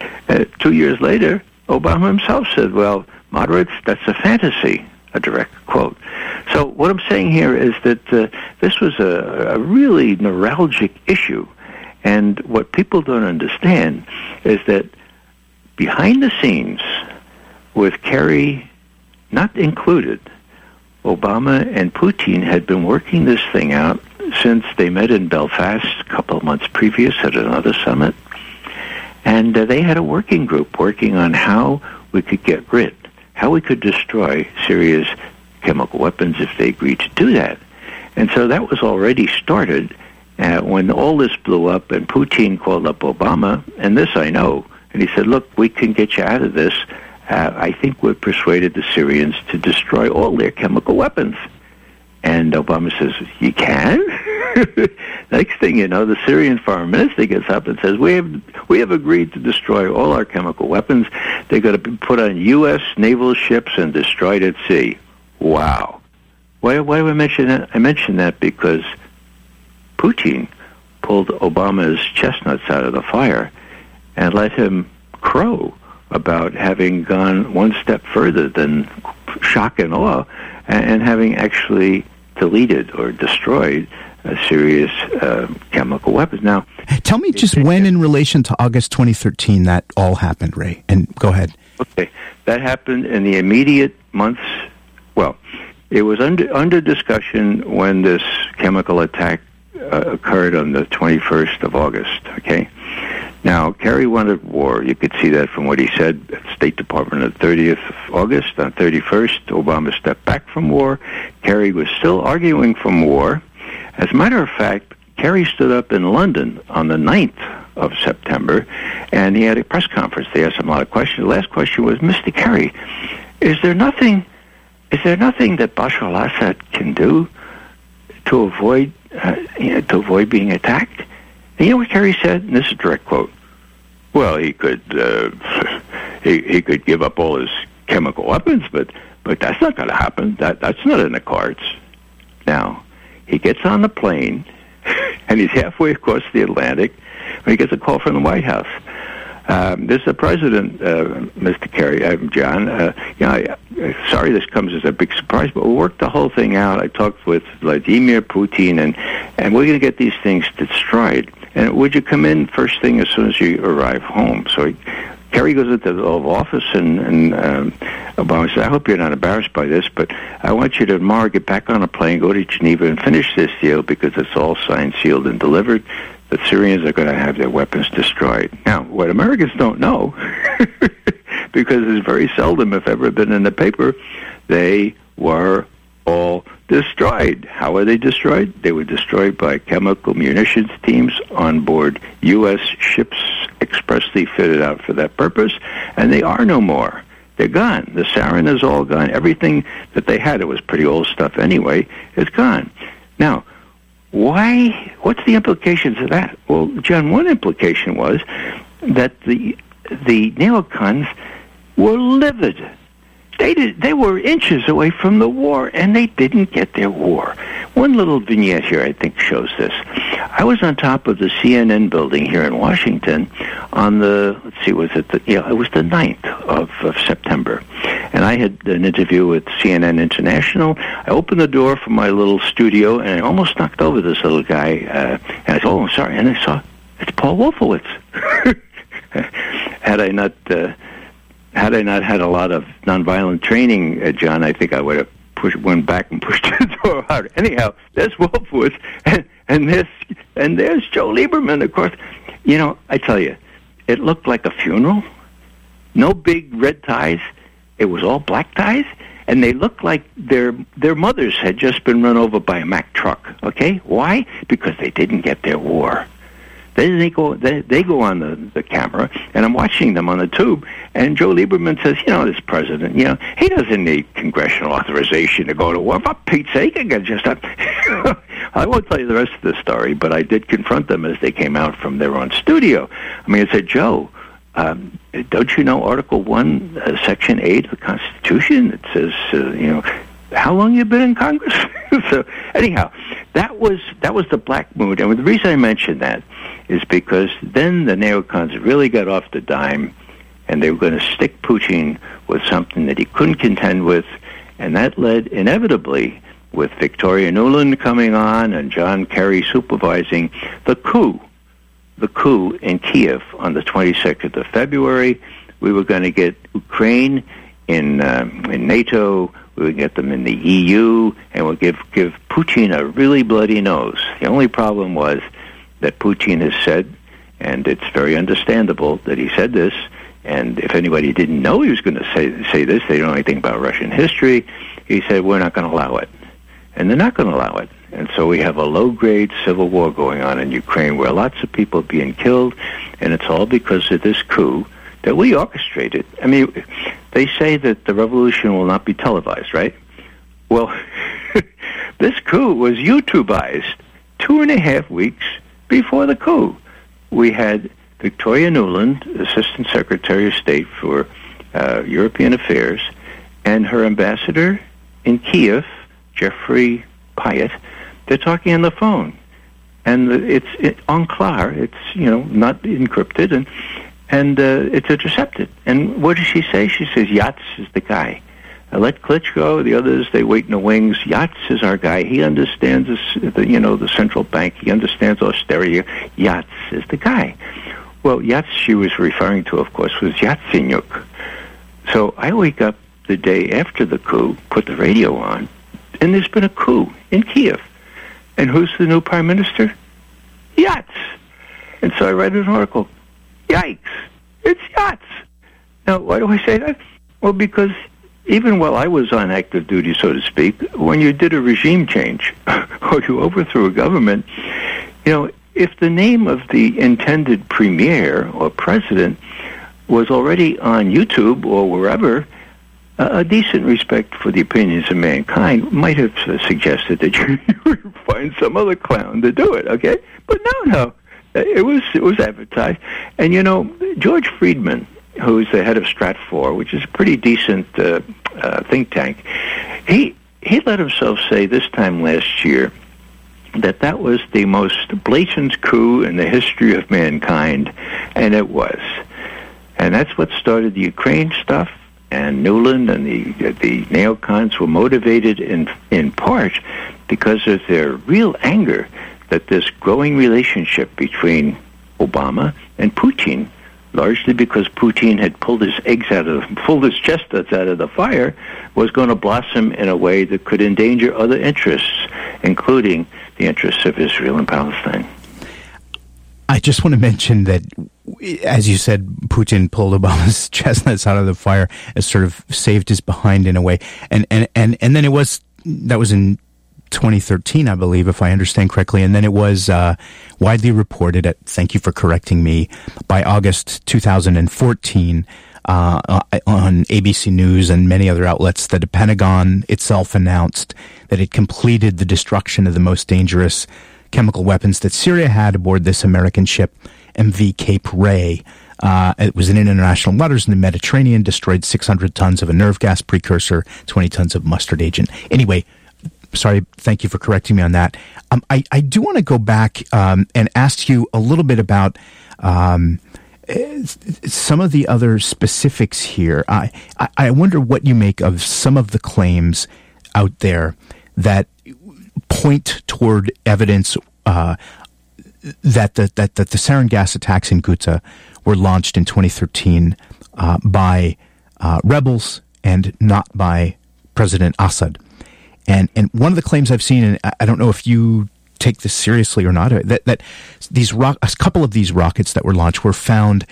2 years later, Obama himself said, well, moderates, that's a fantasy, a direct quote. So what I'm saying here is that this was a really neuralgic issue. And what people don't understand is that behind the scenes, with Kerry not included, Obama and Putin had been working this thing out since they met in Belfast a couple of months previous at another summit. And they had a working group working on how we could get rid, how we could destroy Syria's chemical weapons if they agreed to do that. And so that was already started when all this blew up and Putin called up Obama, and this I know, and he said, look, we can get you out of this. I think we've persuaded the Syrians to destroy all their chemical weapons. And Obama says, you can? Next thing you know, the Syrian foreign minister gets up and says, we have agreed to destroy all our chemical weapons. They're going to be put on U.S. naval ships and destroyed at sea. Wow. Why do I mention that? I mention that because Putin pulled Obama's chestnuts out of the fire and let him crow about having gone one step further than shock and awe and having actually deleted or destroyed serious chemical weapons. Now, tell me just when in relation to August 2013 that all happened, Ray, and go ahead. Okay, that happened in the immediate months. Well, it was under discussion when this chemical attack occurred on the 21st of August, okay? Now, Kerry wanted war. You could see that from what he said at the State Department on the 30th of August. On 31st, Obama stepped back from war. Kerry was still arguing from war. As a matter of fact, Kerry stood up in London on the 9th of September, and he had a press conference. They asked him a lot of questions. The last question was, Mr. Kerry, is there nothing that Bashar al-Assad can do to avoid being attacked? And you know what Kerry said? And this is a direct quote. Well, he could he could give up all his chemical weapons, but that's not going to happen. That's not in the cards. Now, he gets on the plane, and he's halfway across the Atlantic when he gets a call from the White House. This is the president, Mr. Kerry, John. Sorry this comes as a big surprise, but we worked the whole thing out. I talked with Vladimir Putin, and we're going to get these things destroyed. And would you come in first thing as soon as you arrive home? So Kerry goes into the Oval Office, and Obama says, I hope you're not embarrassed by this, but I want you to tomorrow get back on a plane, go to Geneva, and finish this deal because it's all signed, sealed, and delivered. The Syrians are going to have their weapons destroyed. Now, what Americans don't know, because it's very seldom, if ever, been in the paper, they were all destroyed. How were they destroyed? They were destroyed by chemical munitions teams on board U.S. ships expressly fitted out for that purpose, and they are no more. They're gone. The sarin is all gone. Everything that they had, it was pretty old stuff anyway, is gone. Now, why? What's the implications of that? Well, John, one implication was that the neocons were livid. They were inches away from the war, and they didn't get their war. One little vignette here, I think, shows this. I was on top of the CNN building here in Washington on the, it was the 9th of September. And I had an interview with CNN International. I opened the door from my little studio, and I almost knocked over this little guy. And I said, oh, I'm sorry. And I saw, it's Paul Wolfowitz. Had I not had a lot of nonviolent training, John, I think I would have went back and pushed the door harder. Anyhow, there's Wolfowitz, and there's Joe Lieberman, of course. You know, I tell you, it looked like a funeral. No big red ties. It was all black ties, and they looked like their mothers had just been run over by a Mack truck. Okay, why? Because they didn't get their war. Then they go on the camera, and I'm watching them on the tube, and Joe Lieberman says, this president, he doesn't need congressional authorization to go to war. For Pete's sake, I won't tell you the rest of the story, but I did confront them as they came out from their own studio. I said, Joe, don't you know Article 1, Section 8 of the Constitution? It says, how long you been in Congress? So anyhow, that was the black mood. And the reason I mentioned that is because then the neocons really got off the dime, and they were going to stick Putin with something that he couldn't contend with, and that led inevitably, with Victoria Nuland coming on and John Kerry supervising the coup in Kiev on the 22nd of February. We were going to get Ukraine in NATO. We would get them in the EU, and we'll give Putin a really bloody nose. The only problem was that Putin has said, and it's very understandable that he said this, and if anybody didn't know he was going to say this, they don't know anything about Russian history, he said, we're not going to allow it. And they're not going to allow it. And so we have a low-grade civil war going on in Ukraine where lots of people are being killed, and it's all because of this coup that we orchestrated. They say that the revolution will not be televised, right? Well, This coup was YouTubeized 2.5 weeks before the coup. We had Victoria Nuland, Assistant Secretary of State for European Affairs, and her ambassador in Kiev, Jeffrey Pyatt. They're talking on the phone, and it's en clair. It's not encrypted, and it's intercepted. And what does she say? She says, "Yats is the guy. Let Klitschko, the others, they wait in the wings. Yats is our guy. He understands the central bank. He understands austerity. Yats is the guy." Well, Yats she was referring to, of course, was Yatsenyuk. So I wake up the day after the coup, put the radio on, and there's been a coup in Kiev. And who's the new prime minister? Yats. And so I read an article. Yikes. It's Yats. Now, why do I say that? Well, because even while I was on active duty, so to speak, when you did a regime change or you overthrew a government, if the name of the intended premier or president was already on YouTube or wherever, a decent respect for the opinions of mankind might have suggested that you would find some other clown to do it, okay? But no. It was advertised. And, George Friedman, who is the head of Stratfor, which is a pretty decent think tank, he let himself say this time last year that was the most blatant coup in the history of mankind, and it was. And that's what started the Ukraine stuff, and Nuland and the neocons were motivated in part because of their real anger that this growing relationship between Obama and Putin, largely because Putin had pulled his chest nuts out of the fire, was going to blossom in a way that could endanger other interests, including the interests of Israel and Palestine. I just want to mention that, as you said, Putin pulled Obama's chestnuts out of the fire, as sort of saved his behind in a way, and then that was in 2013, I believe, if I understand correctly, and then it was widely reported thank you for correcting me, by August 2014 on ABC News and many other outlets that the Pentagon itself announced that it completed the destruction of the most dangerous chemical weapons that Syria had aboard this American ship, MV Cape Ray. It was in international waters in the Mediterranean, destroyed 600 tons of a nerve gas precursor, 20 tons of mustard agent. Anyway, sorry, thank you for correcting me on that. I do want to go back and ask you a little bit about some of the other specifics here. I wonder what you make of some of the claims out there that point toward evidence that the sarin gas attacks in Ghouta were launched in 2013 by rebels and not by President Assad. And one of the claims I've seen, and I don't know if you take this seriously or not, that a couple of these rockets that were launched were found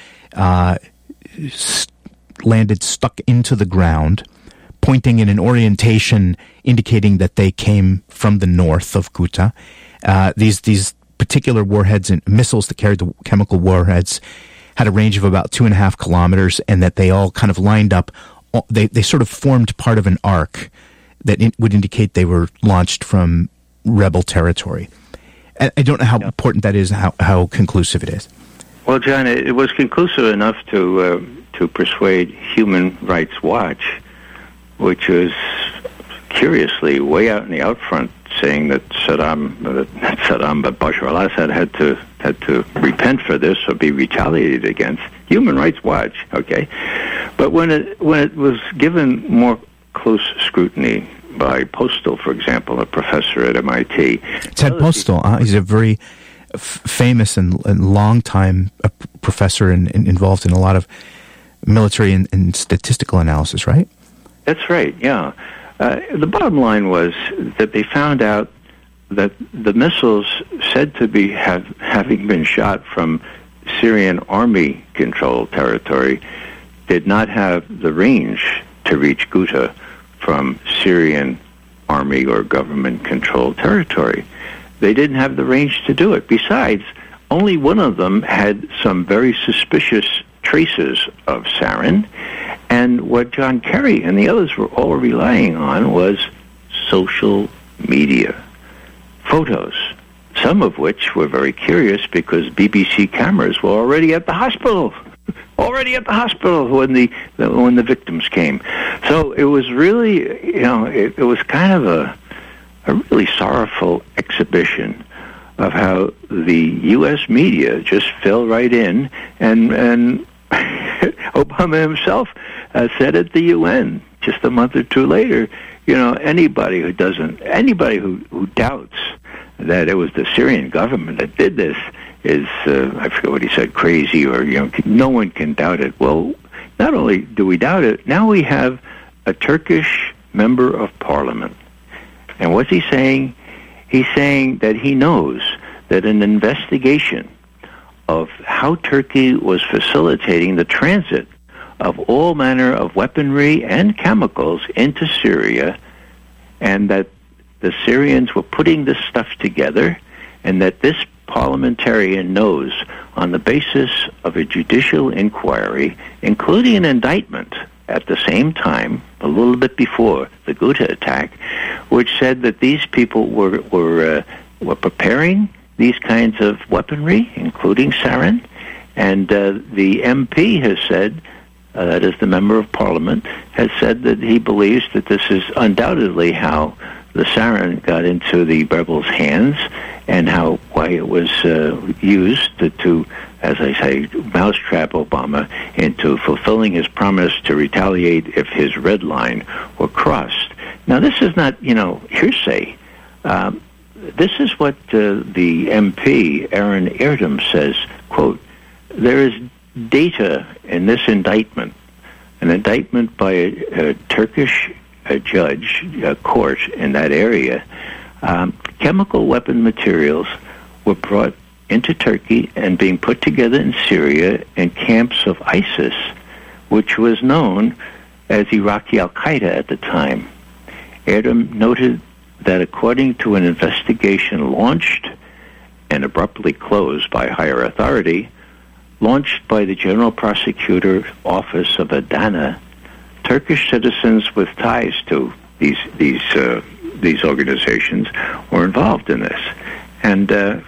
landed stuck into the ground, pointing in an orientation indicating that they came from the north of Ghouta. These particular warheads and missiles that carried the chemical warheads had a range of about 2.5 kilometers, and that they all kind of lined up. They sort of formed part of an arc that would indicate they were launched from rebel territory. I don't know how important that is, how conclusive it is. Well, John, it was conclusive enough to persuade Human Rights Watch, which was curiously way out in the out front, saying that but Bashar al-Assad had to repent for this or be retaliated against. Human Rights Watch, okay, but when it was given more close scrutiny by Postel, for example, a professor at MIT. Ted Postel, he's a very famous and long-time professor and involved in a lot of military and statistical analysis, right? That's right, yeah. The bottom line was that they found out that the missiles said to be having been shot from Syrian army-controlled territory did not have the range to reach Ghouta from Syrian army or government-controlled territory. They didn't have the range to do it. Besides, only one of them had some very suspicious traces of sarin, and what John Kerry and the others were all relying on was social media photos, some of which were very curious because BBC cameras were already at the hospital. When the victims came. So it was really, it was kind of a really sorrowful exhibition of how the U.S. media just fell right in, and Obama himself said at the UN just a month or two later, anybody who doubts that it was the Syrian government that did this is, I forget what he said, crazy, or, no one can doubt it. Well, not only do we doubt it, now we have a Turkish member of parliament. And what's he saying? He's saying that he knows that an investigation of how Turkey was facilitating the transit of all manner of weaponry and chemicals into Syria, and that the Syrians were putting this stuff together, and that this parliamentarian knows, on the basis of a judicial inquiry, including an indictment at the same time, a little bit before the Ghouta attack, which said that these people were preparing these kinds of weaponry, including sarin, and the MP has said, that is the member of parliament, has said that he believes that this is undoubtedly how the sarin got into the rebels' hands, and why it was used to, as I say, mousetrap Obama into fulfilling his promise to retaliate if his red line were crossed. Now, this is not, hearsay. This is what the MP, Aaron Erdem, says, quote, there is data in this indictment, an indictment by a Turkish judge, court in that area. Chemical weapon materials were brought into Turkey and being put together in Syria in camps of ISIS, which was known as Iraqi Al-Qaeda at the time. Erdem noted that according to an investigation launched and abruptly closed by higher authority, launched by the General Prosecutor Office of Adana, Turkish citizens with ties to these organizations were involved in this, and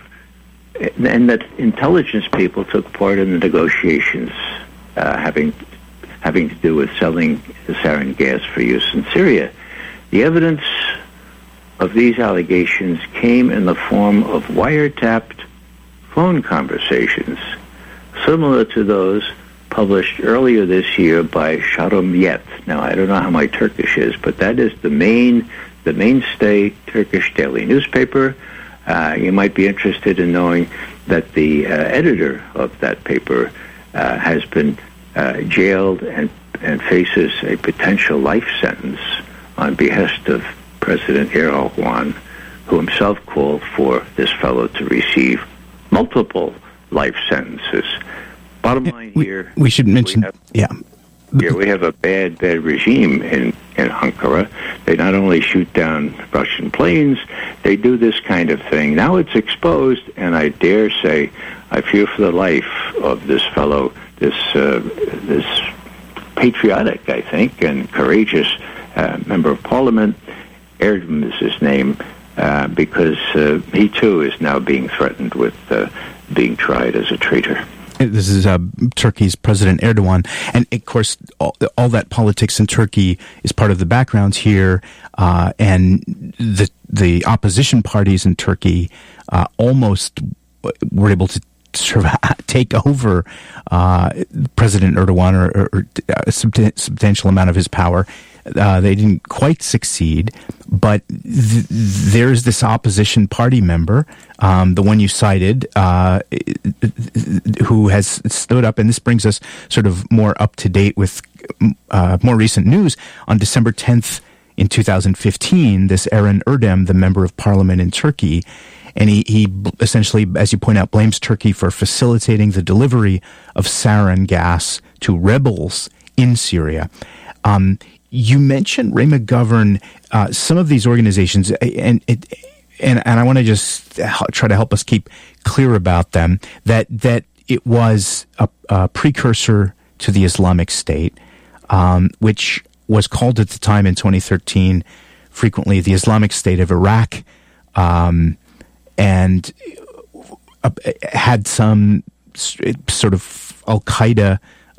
that intelligence people took part in the negotiations having to do with selling the sarin gas for use in Syria. The evidence of these allegations came in the form of wiretapped phone conversations, similar to those published earlier this year by Shahrumiyet. Now, I don't know how my Turkish is, but that is the mainstay Turkish daily newspaper. You might be interested in knowing that the editor of that paper has been jailed and faces a potential life sentence on behest of President Erdogan, who himself called for this fellow to receive multiple life sentences. Bottom line here, we should mention, we have a bad regime in Ankara. They not only shoot down Russian planes, they do this kind of thing. Now it's exposed, and I dare say, I fear for the life of this fellow, this patriotic, I think, and courageous member of parliament. Erdem is his name, because he too is now being threatened with being tried as a traitor. This is Turkey's President Erdogan. And, of course, all that politics in Turkey is part of the background here. And the opposition parties in Turkey almost were able to sort of take over President Erdogan or a substantial amount of his power. They didn't quite succeed, but there's this opposition party member, the one you cited, who has stood up, and this brings us sort of more up to date with more recent news. On December 10th in 2015, this Aaron Erdem, the member of parliament in Turkey, and he essentially, as you point out, blames Turkey for facilitating the delivery of sarin gas to rebels in Syria. You mentioned, Ray McGovern, some of these organizations, and I want to just try to help us keep clear about them, that it was a precursor to the Islamic State, which was called at the time in 2013 frequently the Islamic State of Iraq, and had some sort of Al-Qaeda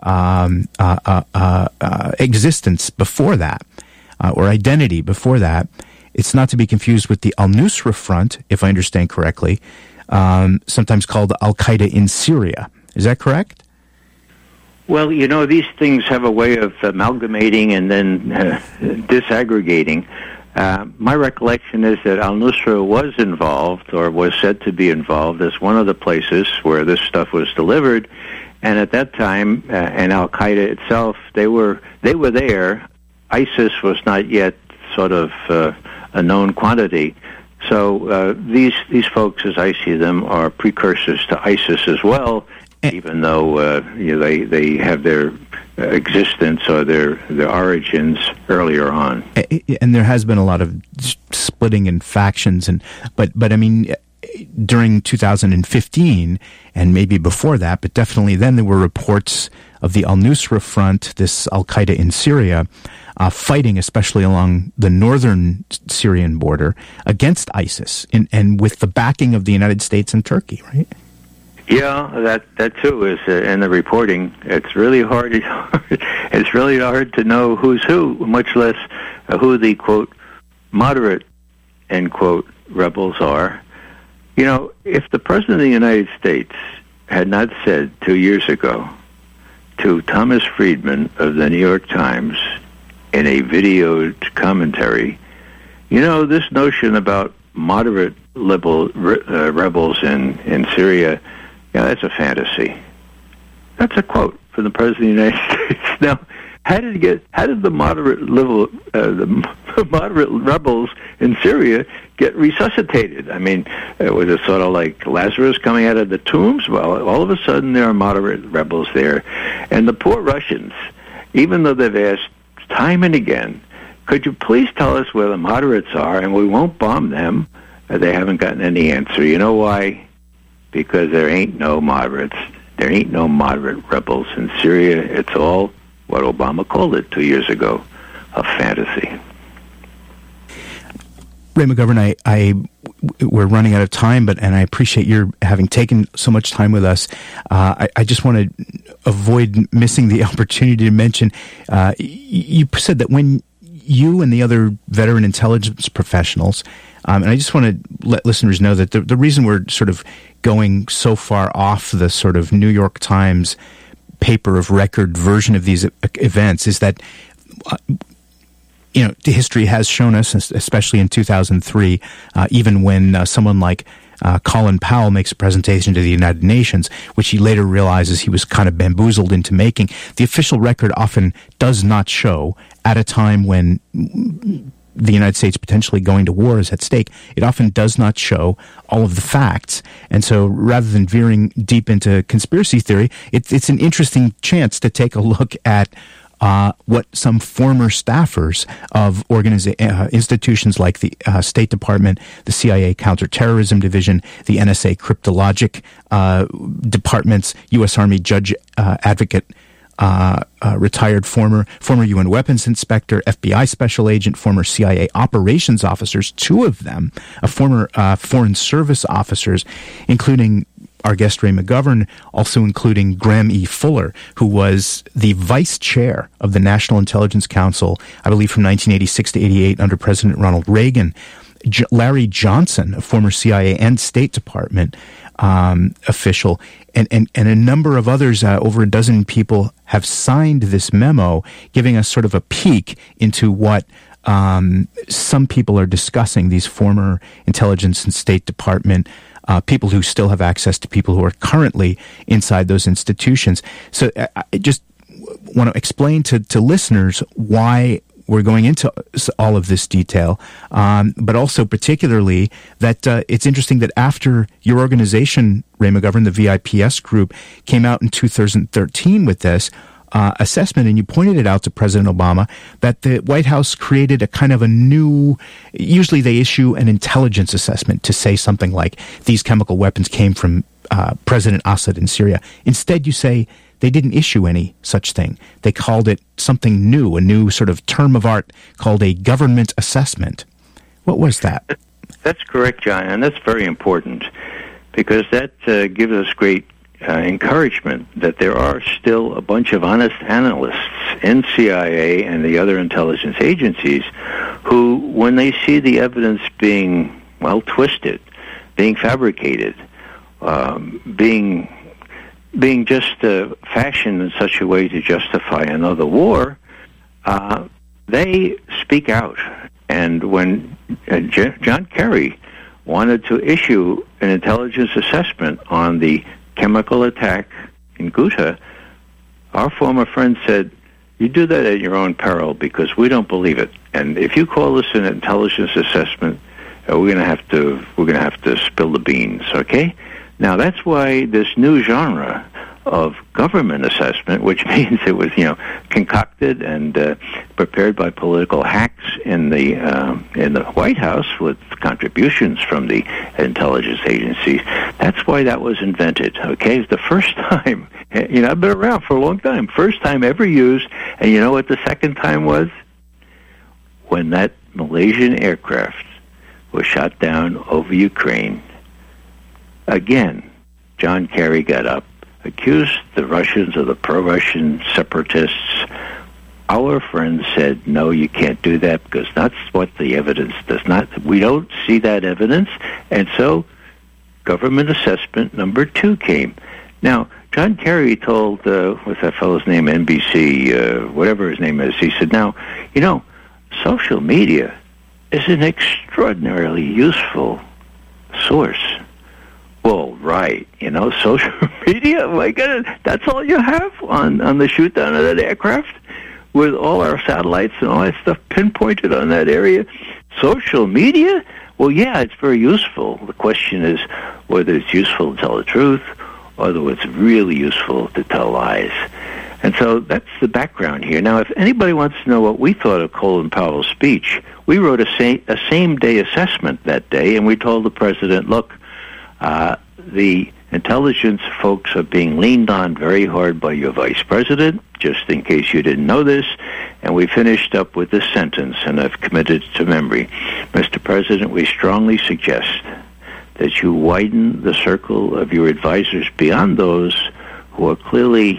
existence before that, or identity before that. It's not to be confused with the Al-Nusra Front, if I understand correctly, sometimes called Al-Qaeda in Syria. Is that correct? Well, these things have a way of amalgamating and then disaggregating. My recollection is that Al-Nusra was involved, or was said to be involved, as one of the places where this stuff was delivered. And at that time, and Al-Qaeda itself, they were there. ISIS was not yet sort of a known quantity. So these folks, as I see them, are precursors to ISIS as well, even though they have their existence or their origins earlier on. And there has been a lot of splitting in factions, but I mean, during 2015 and maybe before that, but definitely then, there were reports of the Al-Nusra Front, this Al-Qaeda in Syria, fighting especially along the northern Syrian border against ISIS, and with the backing of the United States and Turkey, right? Yeah, that too is in the reporting. It's really hard. It's really hard to know who's who, much less who the quote moderate end quote rebels are. If the President of the United States had not said 2 years ago to Thomas Friedman of the New York Times in a videoed commentary, this notion about moderate liberal rebels in Syria, that's a fantasy. That's a quote from the President of the United States. Now, how did the moderate rebels in Syria get resuscitated? I mean, was it sort of like Lazarus coming out of the tombs? Well, all of a sudden there are moderate rebels there. And the poor Russians, even though they've asked time and again, could you please tell us where the moderates are and we won't bomb them? They haven't gotten any answer. You know why? Because there ain't no moderates. There ain't no moderate rebels in Syria. It's all what Obama called it 2 years ago, a fantasy. Ray McGovern, we're running out of time, and I appreciate your having taken so much time with us. I just want to avoid missing the opportunity to mention, you said that when you and the other veteran intelligence professionals, and I just want to let listeners know that the reason we're sort of going so far off the sort of New York Times paper of record version of these events is that history has shown us, especially in 2003, even when someone like Colin Powell makes a presentation to the United Nations, which he later realizes he was kind of bamboozled into making, the official record often does not show, at a time when the United States potentially going to war is at stake, it often does not show all of the facts. And so rather than veering deep into conspiracy theory, it's an interesting chance to take a look at what some former staffers of institutions like the State Department, the CIA Counterterrorism Division, the NSA Cryptologic departments, U.S. Army Judge Advocate, retired former UN weapons inspector, FBI special agent, former CIA operations officers, two of them, former foreign service officers, including our guest Ray McGovern, also including Graham E. Fuller, who was the vice chair of the National Intelligence Council, I believe from 1986 to 88 under President Ronald Reagan. Larry Johnson, a former CIA and State Department official, and a number of others, over a dozen people, have signed this memo, giving us sort of a peek into what some people are discussing, these former intelligence and State Department people who still have access to people who are currently inside those institutions. So I just want to explain to listeners why we're going into all of this detail, but also particularly that it's interesting that after your organization, Ray McGovern, the VIPS group, came out in 2013 with this assessment, and you pointed it out to President Obama, that the White House created a kind of a new, usually they issue an intelligence assessment to say something like, these chemical weapons came from President Assad in Syria. Instead, you say, they didn't issue any such thing. They called it something new, a new sort of term of art called a government assessment. What was that? That's correct, John, and that's very important because that gives us great encouragement that there are still a bunch of honest analysts in CIA and the other intelligence agencies who, when they see the evidence being, well, twisted, being fabricated, being just fashioned in such a way to justify another war, they speak out. And when John Kerry wanted to issue an intelligence assessment on the chemical attack in Ghouta, our former friend said, "You do that at your own peril because we don't believe it. And if you call this an intelligence assessment, we're going to have to spill the beans." Okay. Now that's why this new genre of government assessment, which means it was concocted and prepared by political hacks in the White House with contributions from the intelligence agencies. That's why that was invented. Okay, it's the first time. I've been around for a long time. First time ever used, and you know what the second time was? When that Malaysian aircraft was shot down over Ukraine. Again, John Kerry got up, accused the Russians of the pro-Russian separatists. Our friends said, no, you can't do that because that's what the evidence does not. We don't see that evidence. And so government assessment number 2 came. Now, John Kerry told, what's that fellow's name, NBC, whatever his name is, he said, now, social media is an extraordinarily useful source. Well, right, social media, my goodness, that's all you have on the shoot down of that aircraft with all our satellites and all that stuff pinpointed on that area. Social media? Well, yeah, it's very useful. The question is whether it's useful to tell the truth or whether it's really useful to tell lies. And so that's the background here. Now, if anybody wants to know what we thought of Colin Powell's speech, we wrote a same-day assessment that day, and we told the president, look, the intelligence folks are being leaned on very hard by your vice president, just in case you didn't know this. And we finished up with this sentence, and I've committed it to memory. Mr. President, we strongly suggest that you widen the circle of your advisors beyond those who are clearly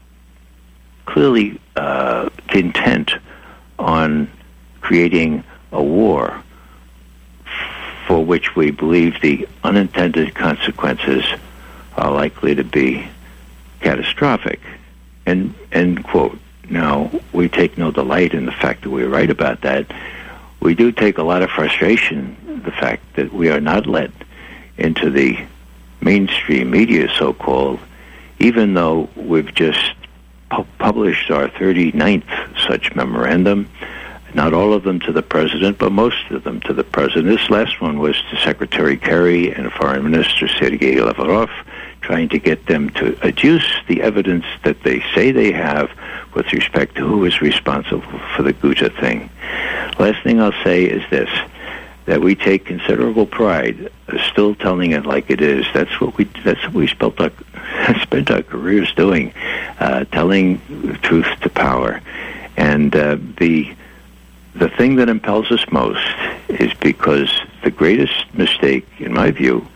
intent on creating a war for which we believe the unintended consequences are likely to be catastrophic. End quote. Now, we take no delight in the fact that we're right about that. We do take a lot of frustration in the fact that we are not let into the mainstream media, so-called, even though we've just published our 39th such memorandum. Not all of them to the president, but most of them to the president. This last one was to Secretary Kerry and Foreign Minister Sergei Lavrov, trying to get them to adduce the evidence that they say they have with respect to who is responsible for the Ghouta thing. Last thing I'll say is this, that we take considerable pride still telling it like it is. That's what we spent our careers doing, telling truth to power. And the thing that impels us most is because the greatest mistake, in my view,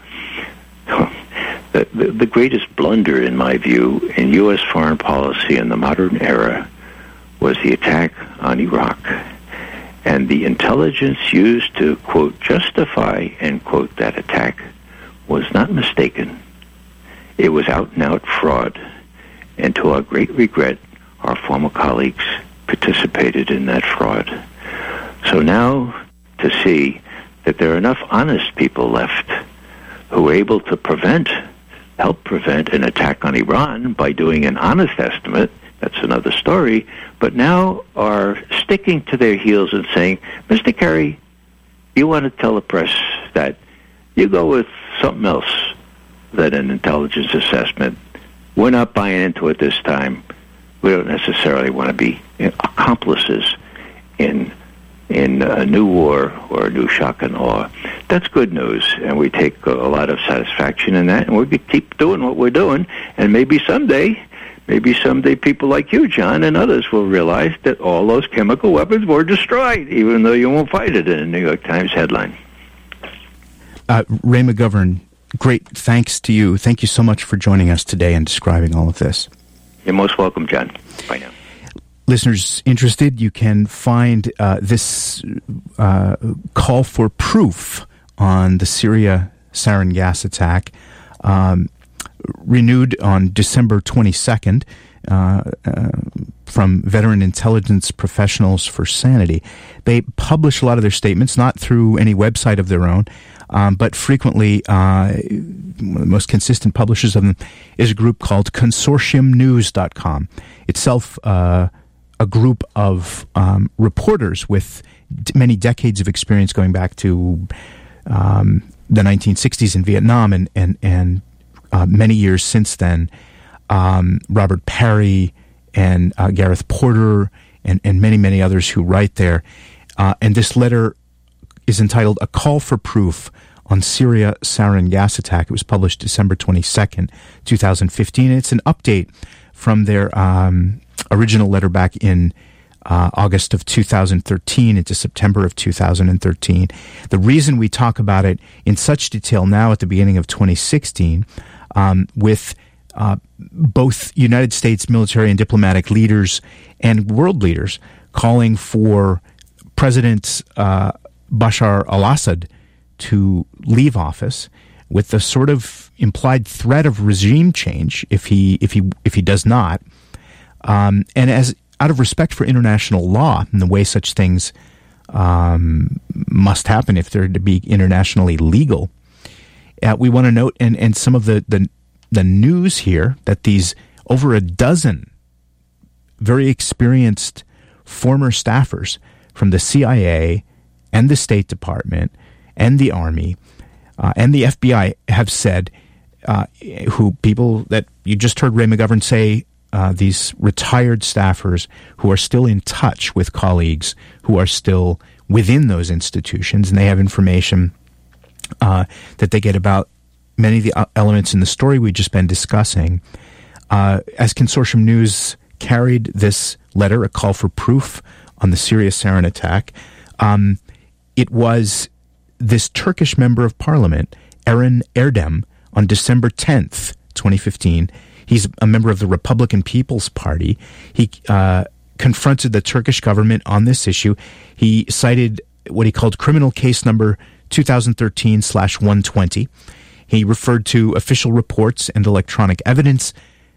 the greatest blunder, in my view, in U.S. foreign policy in the modern era was the attack on Iraq. And the intelligence used to, quote, justify, end quote, that attack was not mistaken. It was out-and-out fraud. And to our great regret, our former colleagues participated in that fraud. So now to see that there are enough honest people left who are able to help prevent an attack on Iran by doing an honest estimate, that's another story, but now are sticking to their heels and saying, Mr. Kerry, you want to tell the press that you go with something else than an intelligence assessment. We're not buying into it this time. We don't necessarily want to be accomplices in a new war or a new shock and awe. That's good news, and we take a lot of satisfaction in that, and we'll keep doing what we're doing, and maybe someday maybe someday people like you, John, and others will realize that all those chemical weapons were destroyed, even though you won't find it in a New York Times headline. Ray McGovern, great thanks to you. Thank you so much for joining us today and describing all of this. You're most welcome, John. Bye now. Listeners interested, you can find this call for proof on the Syria sarin gas attack renewed on December 22nd from Veteran Intelligence Professionals for Sanity. They publish a lot of their statements, not through any website of their own, but frequently one of the most consistent publishers of them is a group called consortiumnews.com. Itself a group of reporters with many decades of experience going back to the 1960s in Vietnam and many years since then. Robert Parry and Gareth Porter and many, many others who write there. And this letter is entitled A Call for Proof on Syria Sarin Gas Attack. It was published December 22nd, 2015. It's an update from their original letter back in August of 2013 into September of 2013. The reason we talk about it in such detail now at the beginning of 2016 with both United States military and diplomatic leaders and world leaders calling for President Bashar al-Assad to leave office with the sort of implied threat of regime change if he does not. And as out of respect for international law and the way such things must happen if they're to be internationally legal, we want to note and some of the news here that these over a dozen very experienced former staffers from the CIA and the State Department and the Army and the FBI have said, who people that you just heard Ray McGovern say, these retired staffers who are still in touch with colleagues who are still within those institutions, and they have information that they get about many of the elements in the story we've just been discussing. As Consortium News carried this letter, a call for proof on the Syria sarin attack, it was this Turkish member of parliament, Eren Erdem, on December 10th, 2015. He's a member of the Republican People's Party. He confronted the Turkish government on this issue. He cited what he called criminal case number 2013/120. He referred to official reports and electronic evidence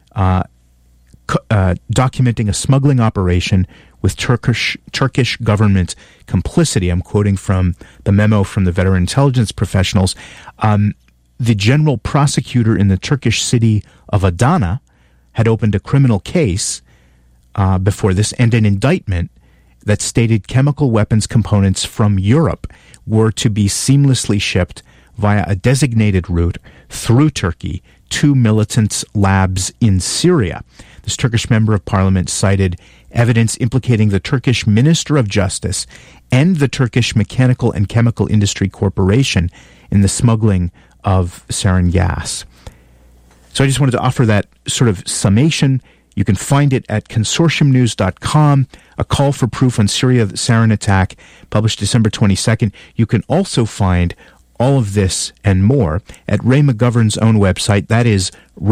documenting a smuggling operation with Turkish government complicity. I'm quoting from the memo from the Veteran Intelligence Professionals. The general prosecutor in the Turkish city of Adana had opened a criminal case before this and an indictment that stated chemical weapons components from Europe were to be seamlessly shipped via a designated route through Turkey to militant labs in Syria. This Turkish member of parliament cited evidence implicating the Turkish Minister of Justice and the Turkish Mechanical and Chemical Industry Corporation in the smuggling of sarin gas. So I just wanted to offer that sort of summation. You can find it at consortiumnews.com, a call for proof on Syria sarin attack, published December 22nd. You can also find all of this and more at Ray McGovern's own website. That is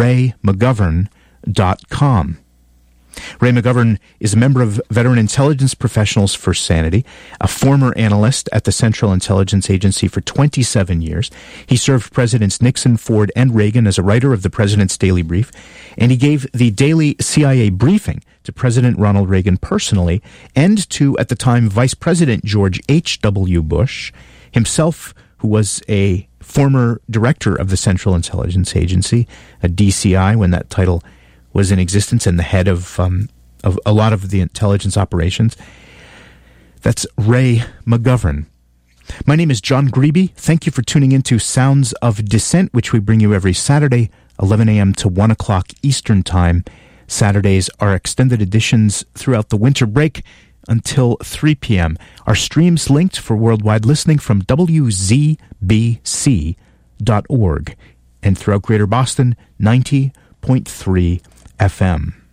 raymcgovern.com. Ray McGovern is a member of Veteran Intelligence Professionals for Sanity, a former analyst at the Central Intelligence Agency for 27 years. He served Presidents Nixon, Ford, and Reagan as a writer of the President's Daily Brief, and he gave the daily CIA briefing to President Ronald Reagan personally and to, at the time, Vice President George H.W. Bush, himself, who was a former director of the Central Intelligence Agency, a DCI, when that title was in existence, and the head of a lot of the intelligence operations. That's Ray McGovern. My name is John Grebe. Thank you for tuning into Sounds of Dissent, which we bring you every Saturday, 11 a.m. to 1 o'clock Eastern Time. Saturdays are extended editions throughout the winter break until 3 p.m. Our streams linked for worldwide listening from WZBC.org and throughout Greater Boston, 90.3 FM.